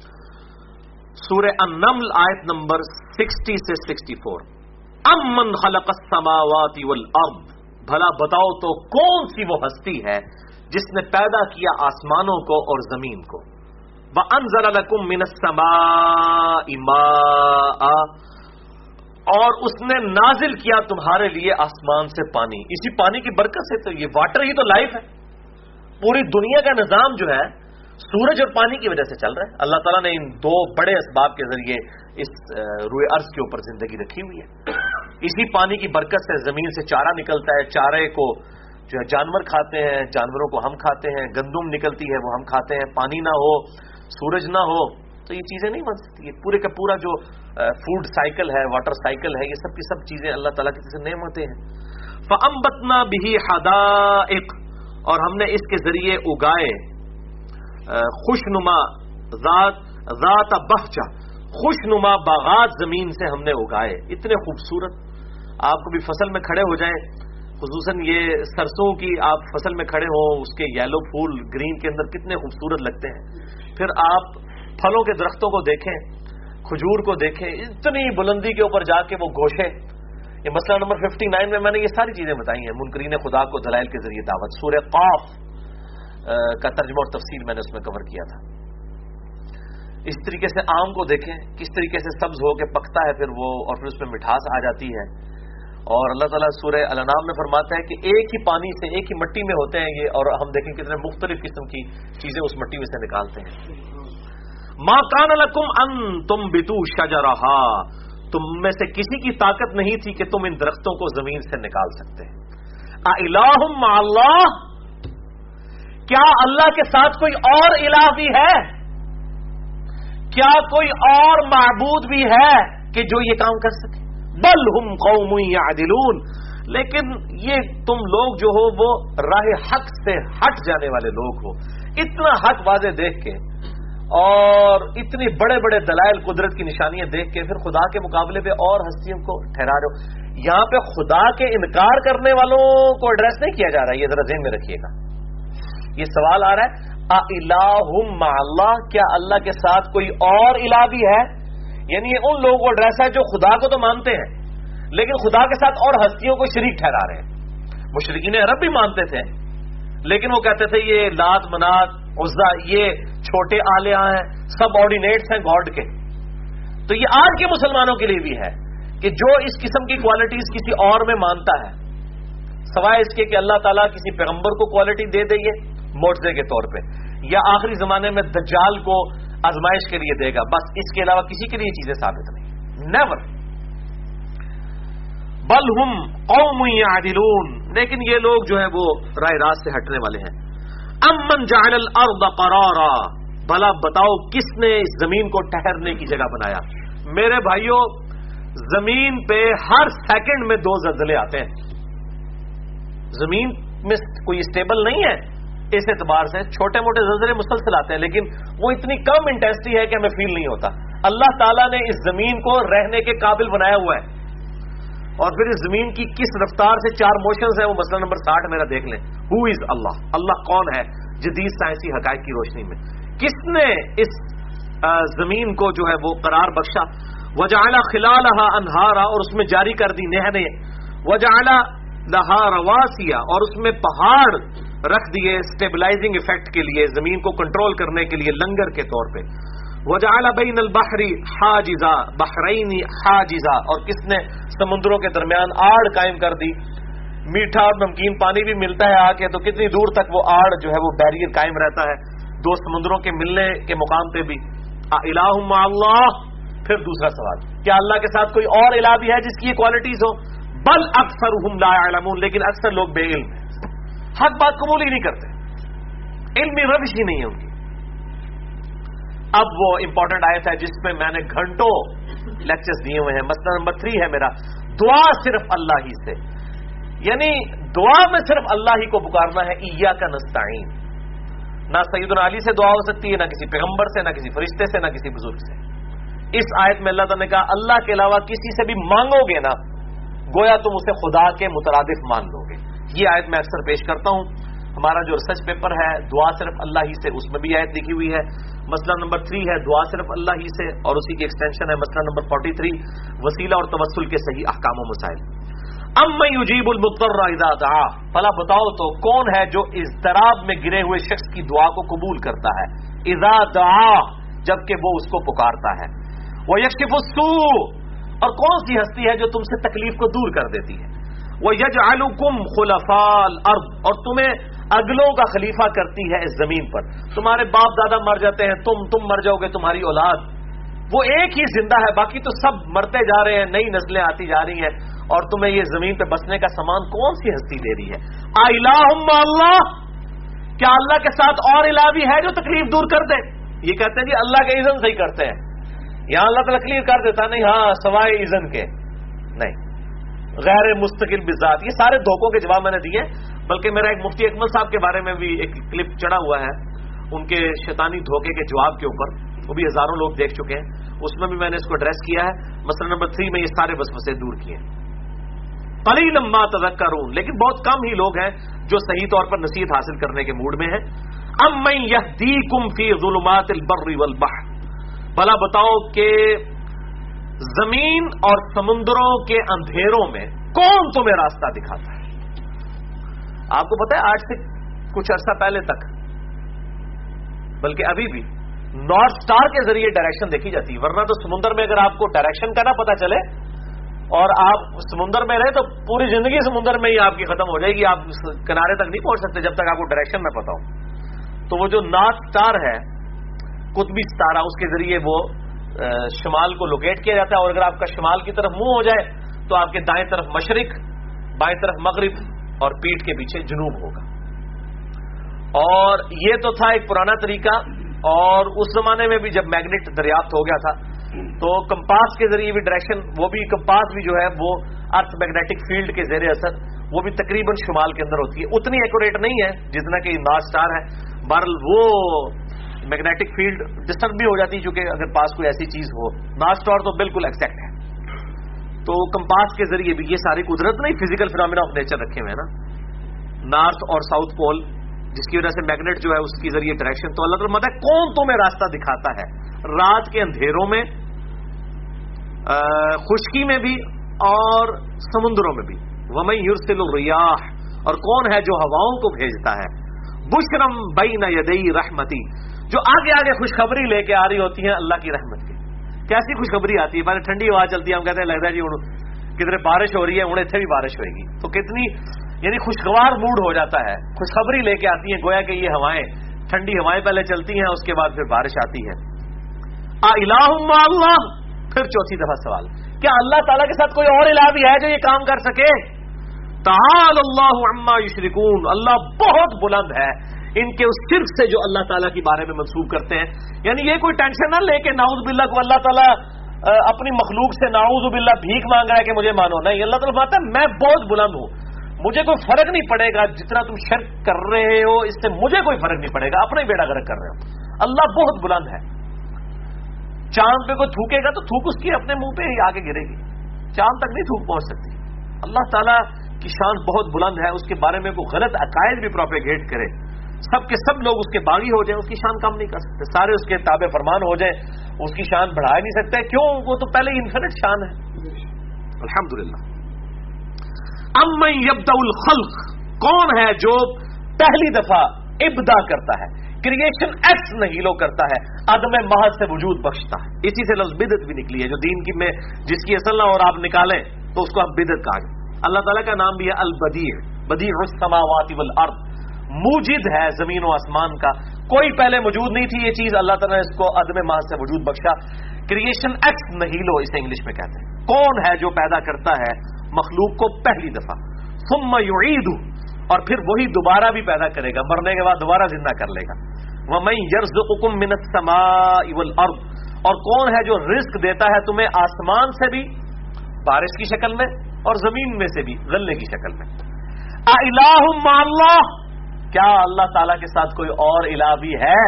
سورہ النمل آیت نمبر 60 سے 64، امن خلق السماوات والارض، بھلا بتاؤ تو کون سی وہ ہستی ہے جس نے پیدا کیا آسمانوں کو اور زمین کو، وَأَنزَلَ لَكُم مِّنَ السَّمَاءِ مَاءً، اور اس نے نازل کیا تمہارے لیے آسمان سے پانی، اسی پانی کی برکت سے تو یہ واٹر ہی تو لائف ہے، پوری دنیا کا نظام جو ہے سورج اور پانی کی وجہ سے چل رہا ہے۔ اللہ تعالیٰ نے ان 2 بڑے اسباب کے ذریعے اس روئے ارض کے اوپر زندگی رکھی ہوئی ہے۔ اسی پانی کی برکت سے زمین سے چارہ نکلتا ہے، چارے کو جو ہے جانور کھاتے ہیں، جانوروں کو ہم کھاتے ہیں، گندم نکلتی ہے وہ ہم کھاتے ہیں، پانی نہ ہو، سورج نہ ہو تو یہ چیزیں نہیں بن سکتی۔ پورے کا پورا جو فوڈ سائیکل ہے، واٹر سائیکل ہے، یہ سب کی سب چیزیں اللہ تعالیٰ کی طرف سے نعمتیں ہیں۔ فَأَنبَتْنَا بِهِ حَدَائِقَ، اور ہم نے اس کے ذریعے اگائے خوشنما ذات بہجہ، خوشنما باغات زمین سے ہم نے اگائے، اتنے خوبصورت۔ آپ کو بھی فصل میں کھڑے ہو جائیں، خصوصاً یہ سرسوں کی آپ فصل میں کھڑے ہوں، اس کے یلو پھول گرین کے اندر کتنے خوبصورت لگتے ہیں۔ پھر آپ پھلوں کے درختوں کو دیکھیں، کھجور کو دیکھیں، اتنی بلندی کے اوپر جا کے وہ گوشے۔ یہ مسئلہ نمبر 59 میں نے یہ ساری چیزیں بتائی ہیں، منکرین خدا کو دلائل کے ذریعے دعوت۔ سورہ قاف کا ترجمہ اور تفسیر میں نے اس میں کور کیا تھا۔ اس طریقے سے آم کو دیکھیں کس طریقے سے سبز ہو کے پکتا ہے، پھر وہ اور پھر اس میں مٹھاس آ جاتی ہے۔ اور اللہ تعالیٰ سورہ الانعام میں فرماتا ہے کہ ایک ہی پانی سے، ایک ہی مٹی میں ہوتے ہیں یہ، اور ہم دیکھیں کتنے مختلف قسم کی چیزیں اس مٹی میں سے نکالتے ہیں۔ ما کان لکم ان تنبتوا شجرہا، تم میں سے کسی کی طاقت نہیں تھی کہ تم ان درختوں کو زمین سے نکال سکتے ہیں۔ اِلٰہ مع اللہ، کیا اللہ کے ساتھ کوئی اور الہ بھی ہے؟ کیا کوئی اور معبود بھی ہے کہ جو یہ کام کر سکے؟ بل ہم قوم یعدلون، لیکن یہ تم لوگ جو ہو وہ راہ حق سے ہٹ جانے والے لوگ ہو. اتنا حق واضح دیکھ کے اور اتنی بڑے بڑے دلائل قدرت کی نشانیاں دیکھ کے پھر خدا کے مقابلے پہ اور ہستیوں کو ٹھہرا رہے ہو. یہاں پہ خدا کے انکار کرنے والوں کو ایڈریس نہیں کیا جا رہا ہے، یہ ذرا ذہن میں رکھیے گا. یہ سوال آ رہا ہے اِلَٰهٌ مع اللہ، کیا اللہ کے ساتھ کوئی اور الہ بھی ہے؟ یعنی یہ ان لوگوں کو ایڈریس ہے جو خدا کو تو مانتے ہیں لیکن خدا کے ساتھ اور ہستیوں کو شریک ٹھہرا رہے ہیں. مشرکین عرب بھی مانتے تھے لیکن وہ کہتے تھے یہ لات منات عزا یہ چھوٹے آلیہ ہیں، سب آرڈینیٹس ہیں گاڈ کے. تو یہ آج کے مسلمانوں کے لیے بھی ہے کہ جو اس قسم کی کوالٹیز کسی اور میں مانتا ہے سوائے اس کے کہ اللہ تعالیٰ کسی پیغمبر کو کوالٹی دے دے گے معجزے کے طور پہ، یا آخری زمانے میں دجال کو آزمائش کے لیے دے گا، بس اس کے علاوہ کسی کے لیے چیزیں ثابت نہیں. نیور. بل ہم قوم یعدلون، لیکن یہ لوگ جو ہے وہ راہ راست سے ہٹنے والے ہیں. امن جعل الارض قرارا، بھلا بتاؤ کس نے اس زمین کو ٹھہرنے کی جگہ بنایا؟ میرے بھائیوں، زمین پہ ہر سیکنڈ میں 2 زلزلے آتے ہیں. زمین میں کوئی اسٹیبل نہیں ہے، اس اعتبار سے چھوٹے موٹے زلزلے مسلسل آتے ہیں لیکن وہ اتنی کم انٹینسٹی ہے کہ ہمیں فیل نہیں ہوتا. اللہ تعالیٰ نے اس زمین کو رہنے کے قابل بنایا ہوا ہے، اور پھر اس زمین کی کس رفتار سے 4 موشنز ہیں وہ مسئلہ نمبر 60 میرا دیکھ لیں. ہو از اللہ، اللہ کون ہے جدید سائنسی حقائق کی روشنی میں؟ کس نے اس زمین کو جو ہے وہ قرار بخشا؟ وجعل خلالها انہارا، اور اس میں جاری کر دی نہریں. وجعل لها رواسي، اور اس میں پہاڑ رکھ دیے اسٹیبلائزنگ ایفیکٹ کے لیے، زمین کو کنٹرول کرنے کے لیے لنگر کے طور پہ. وجعل بین البحر حاجزا، بحرین حاجزا، اور کس نے سمندروں کے درمیان آڑ قائم کر دی. میٹھا اور نمکین پانی بھی ملتا ہے آ کے تو کتنی دور تک وہ آڑ جو ہے وہ بیریئر قائم رہتا ہے 2 سمندروں کے ملنے کے مقام پہ بھی. الہ مع اللہ. پھر دوسرا سوال، کیا اللہ کے ساتھ کوئی اور الہ بھی ہے جس کی یہ کوالٹیز ہو؟ بل اکثرهم لا يعلمون، لیکن اکثر لوگ بے علم ہیں، حق بات قبول ہی نہیں کرتے، علمی روش ہی نہیں ہے ان کی. اب وہ امپورٹنٹ آیت ہے جس پہ میں نے گھنٹوں لیکچرز دیے ہوئے ہیں. مسئلہ نمبر 3 ہے میرا، دعا صرف اللہ ہی سے، یعنی دعا میں صرف اللہ ہی کو پکارنا ہے. ایاک نستعین، نہ سیدنا علی سے دعا ہو سکتی ہے، نہ کسی پیغمبر سے، نہ کسی فرشتے سے، نہ کسی بزرگ سے. اس آیت میں اللہ تعالیٰ نے کہا اللہ کے علاوہ کسی سے بھی مانگو گے نا گویا تم اسے خدا کے مترادف مان لو گے. یہ آیت میں اکثر پیش کرتا ہوں. ہمارا جو ریسرچ پیپر ہے دعا صرف اللہ ہی سے، اس میں بھی آیت لکھی ہوئی ہے. مسئلہ نمبر 3 ہے دعا صرف اللہ ہی سے، اور اسی کی ایکسٹینشن ہے مسئلہ نمبر 43 وسیلہ اور توسل کے صحیح احکام و مسائل. امن یجیب المضطر اذا دعا، بھلا بتاؤ تو کون ہے جو اضطراب میں گرے ہوئے شخص کی دعا کو قبول کرتا ہے؟ اذا دعا، جبکہ وہ اس کو پکارتا ہے. ویکشف السوء، اور کون سی ہستی ہے جو تم سے تکلیف کو دور کر دیتی ہے؟ وَيَجْعَلُكُمْ خُلَفَاءَ الْأَرْضِ، اور تمہیں اگلوں کا خلیفہ کرتی ہے اس زمین پر. تمہارے باپ دادا مر جاتے ہیں، تم مر جاؤ گے، تمہاری اولاد، وہ ایک ہی زندہ ہے، باقی تو سب مرتے جا رہے ہیں، نئی نسلیں آتی جا رہی ہیں، اور تمہیں یہ زمین پہ بسنے کا سامان کون سی ہستی دے رہی ہے؟ الہ مع اللہ، کیا اللہ کے ساتھ اور الہ بھی ہے جو تکلیف دور کر دے؟ یہ کہتے ہیں جی اللہ کے اذن سے ہی کرتے ہیں. یہاں اللہ تعالیٰ کلیئر کر دیتا نہیں، ہاں سوائے اذن کے نہیں، غیر مستقل بذات. یہ سارے دھوکوں کے جواب میں نے دیے. بلکہ میرا ایک مفتی اکمل صاحب کے بارے میں بھی ایک کلپ چڑھا ہوا ہے ان کے شیطانی دھوکے کے جواب کے اوپر، وہ بھی ہزاروں لوگ دیکھ چکے ہیں. اس میں بھی میں نے اس کو ایڈریس کیا ہے. مسئلہ نمبر 3 میں یہ سارے وسوسے دور کیے. قلیلا ما تذکرون، لیکن بہت کم ہی لوگ ہیں جو صحیح طور پر نصیحت حاصل کرنے کے موڈ میں ہیں. امن یہدیکم فی ظلمات البر والبحر، بھلا بتاؤ کہ زمین اور سمندروں کے اندھیروں میں کون تمہیں راستہ دکھاتا ہے؟ آپ کو پتا ہے آج سے کچھ عرصہ پہلے تک، بلکہ ابھی بھی نارتھ سٹار کے ذریعے ڈائریکشن دیکھی جاتی ہے. ورنہ تو سمندر میں اگر آپ کو ڈائریکشن کا نہ پتا چلے اور آپ سمندر میں رہے تو پوری زندگی سمندر میں ہی آپ کی ختم ہو جائے گی. آپ کنارے تک نہیں پہنچ سکتے جب تک آپ کو ڈائریکشن نہ پتا ہو. تو وہ جو نارتھ سٹار ہے، قطبی ستارہ، اس کے ذریعے وہ شمال کو لوکیٹ کیا جاتا ہے. اور اگر آپ کا شمال کی طرف منہ ہو جائے تو آپ کے دائیں طرف مشرق، بائیں طرف مغرب، اور پیٹھ کے پیچھے جنوب ہوگا. اور یہ تو تھا ایک پرانا طریقہ اور اس زمانے میں بھی جب میگنیٹ دریافت ہو گیا تھا تو کمپاس کے ذریعے بھی ڈائریکشن، وہ بھی کمپاس بھی جو ہے وہ ارتھ میگنیٹک فیلڈ کے زیر اثر وہ بھی تقریباً شمال کے اندر ہوتی ہے، اتنی ایکوریٹ نہیں ہے جتنا کہ نارتھ اسٹار ہے، بہرحال وہ میگنیٹک فیلڈ ڈسٹرب بھی ہو جاتی ہے چونکہ اگر پاس کوئی ایسی چیز ہو، نارتھ اسٹار تو بالکل ایکزیکٹ ہے۔ تو کمپاس کے ذریعے بھی یہ ساری قدرت نہیں فزیکل فینومینا آف نیچر رکھے ہوئے ہیں نا، نارتھ اور ساؤتھ پول جس کی وجہ سے میگنیٹ جو ہے اس کی ذریعے ڈائریکشن، تو اللہ تعالیٰ مطلب ہے کون تمہیں راستہ دکھاتا ہے رات کے اندھیروں میں، خشکی میں بھی اور سمندروں میں بھی، وَمَن يُرْسِلُ الرِّيَاحَ، اور کون ہے جو ہواؤں کو بھیجتا ہے، بُشْرًا بَيْنَ يَدَيْ رَحْمَتِي، جو آگے آگے خوشخبری لے کے آ رہی ہوتی ہیں اللہ کی رحمت کی۔ کیسی خوشخبری آتی ہے؟ پہلے ٹھنڈی ہوا چلتی ہے، ہم کہتے ہیں لگتا ہے جی کدھر بارش ہو رہی ہے، انہیں اتنے بھی بارش ہوئے گی، تو کتنی یعنی خوشگوار موڈ ہو جاتا ہے، خوشخبری لے کے آتی ہیں، گویا کہ یہ ہوائیں ٹھنڈی ہوائیں پہلے چلتی ہیں، اس کے بعد پھر بارش آتی ہے۔ الہ مع اللہ، پھر چوتھی دفعہ سوال، کیا اللہ تعالیٰ کے ساتھ کوئی اور الہ بھی ہے جو یہ کام کر سکے؟ تعالی اللہ عما یشرکون، اللہ بہت بلند ہے ان کے اس شرک سے جو اللہ تعالیٰ کے بارے میں منسوب کرتے ہیں۔ یعنی یہ کوئی ٹینشن نہ لے کے نعوذ باللہ کو اللہ تعالیٰ اپنی مخلوق سے نعوذ باللہ بھیک مانگ رہا ہے کہ مجھے مانو، نہیں، اللہ تعالیٰ فرماتا ہے میں بہت بلند ہوں، مجھے کوئی فرق نہیں پڑے گا جتنا تم شرک کر رہے ہو، اس سے مجھے کوئی فرق نہیں پڑے گا، اپنا ہی بیڑا غرق کر رہے ہو، اللہ بہت بلند ہے۔ چاند پہ کوئی تھوکے گا تو تھوک اس کی اپنے منہ پہ ہی آگے گرے گی، چاند تک نہیں تھوک پہنچ سکتی۔ اللہ تعالیٰ کی شان بہت بلند ہے، اس کے بارے میں کوئی غلط عقائد بھی پروپیگیٹ کرے، سب کے سب لوگ اس کے باغی ہو جائیں، اس کی شان کم نہیں کر سکتے، سارے اس کے تابع فرمان ہو جائیں، اس کی شان بڑھا نہیں سکتے، کیوں؟ وہ تو پہلے ہی انفینٹ شان ہے۔ الحمدللہ۔ امن یبدأ الخلق، کون ہے جو پہلی دفعہ ابدا کرتا ہے، کریشن ایکس نہیلو کرتا ہے، عدم محض سے وجود بخشتا ہے، اسی سے لفظ بدعت بھی نکلی ہے، جو دین کی میں جس کی اصل نہ اور آپ نکالیں تو اس کو آپ بدعت کہا گیا۔ اللہ تعالیٰ کا نام بھی ہے البدیع، بدیع السماوات والارض، موجد ہے زمین و آسمان کا، کوئی پہلے موجود نہیں تھی یہ چیز، اللہ تعالیٰ نے اس کو عدم محض سے وجود بخشا، کریشن ایکس نہیلو اسے انگلش میں کہتے ہیں۔ کون ہے جو پیدا کرتا ہے مخلوق کو پہلی دفعہ، ثم یعیدہ، اور پھر وہی دوبارہ بھی پیدا کرے گا، مرنے کے بعد دوبارہ زندہ کر لے گا۔ وَمَن يَرْزُقُكُم مِّنَ السَّمَاءِ وَالْأَرْضِ، اور کون ہے جو رزق دیتا ہے تمہیں آسمان سے بھی بارش کی شکل میں اور زمین میں سے بھی غلے کی شکل میں۔ اِلَٰهٌ مَّعَ اللَّهِ، کیا اللہ تعالیٰ کے ساتھ کوئی اور الہ بھی ہے؟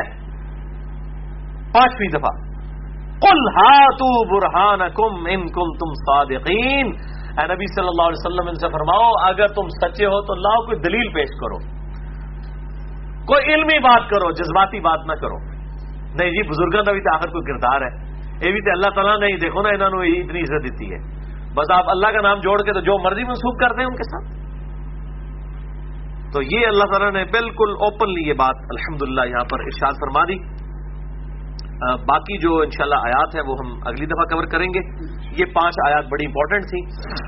پانچویں دفعہ، قُلْ هَاتُوا بُرْهَانَكُمْ إِن كُنتُمْ صَادِقِينَ، اے نبی صلی اللہ علیہ وسلم ان سے فرماؤ اگر تم سچے ہو تو لاؤ کوئی دلیل پیش کرو، کوئی علمی بات کرو، جذباتی بات نہ کرو۔ نہیں جی بزرگوں کا بھی تو آخر کوئی کردار ہے، یہ بھی تو اللہ تعالیٰ نے ہی دیکھو نا انہوں نے اتنی عزت دیتی ہے، بس آپ اللہ کا نام جوڑ کے تو جو مرضی منسوخ کر دیں ان کے ساتھ۔ تو یہ اللہ تعالیٰ نے بالکل اوپنلی یہ بات الحمدللہ یہاں پر ارشاد فرما دی۔ باقی جو انشاءاللہ آیات ہیں وہ ہم اگلی دفعہ کور کریں گے۔ یہ 5 آیات بڑی امپورٹنٹ تھی،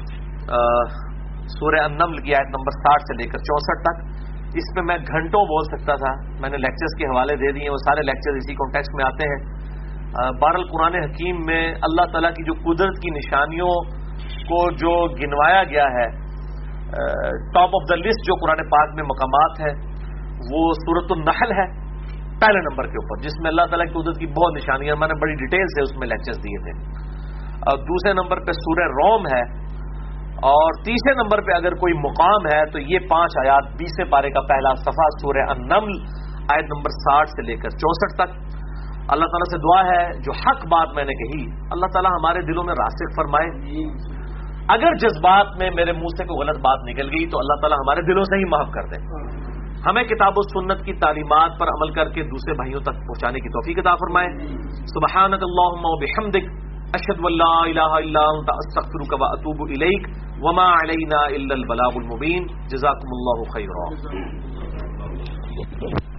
سورہ النمل کی آیت نمبر 60 سے لے کر 64 تک، اس میں میں گھنٹوں بول سکتا تھا، میں نے لیکچرز کے حوالے دے دیے، وہ سارے لیکچر اسی کانٹیکسٹ میں آتے ہیں۔ بہرحال قرآن حکیم میں اللہ تعالیٰ کی جو قدرت کی نشانیوں کو جو گنوایا گیا ہے، ٹاپ آف دا لسٹ جو قرآن پاک میں مقامات ہیں وہ سورۃ النحل ہے پہلے نمبر کے اوپر، جس میں اللہ تعالیٰ کی قدرت کی بہت نشانیاں، میں نے بڑی ڈیٹیل سے اس میں لیکچرز دیے تھے۔ اور دوسرے نمبر پہ سورہ روم ہے، اور تیسرے نمبر پہ اگر کوئی مقام ہے تو یہ 5 آیات 20 پارے کا پہلا صفحہ سورہ النمل آیت نمبر 60 سے لے کر 64 تک۔ اللہ تعالیٰ سے دعا ہے جو حق بات میں نے کہی اللہ تعالیٰ ہمارے دلوں میں راسخ فرمائے، اگر جذبات میں میرے منہ سے کوئی غلط بات نکل گئی تو اللہ تعالیٰ ہمارے دلوں سے ہی معاف کر دے، ہمیں کتاب و سنت کی تعلیمات پر عمل کر کے دوسرے بھائیوں تک پہنچانے کی توفیق عطا فرمائے۔ سبحانک اللہم و بحمدک، اشہد ان لا الہ الا انت، استغفرک و اتوب الیک، وما علینا الا البلاغ المبین۔ جزاکم اللہ خیرا۔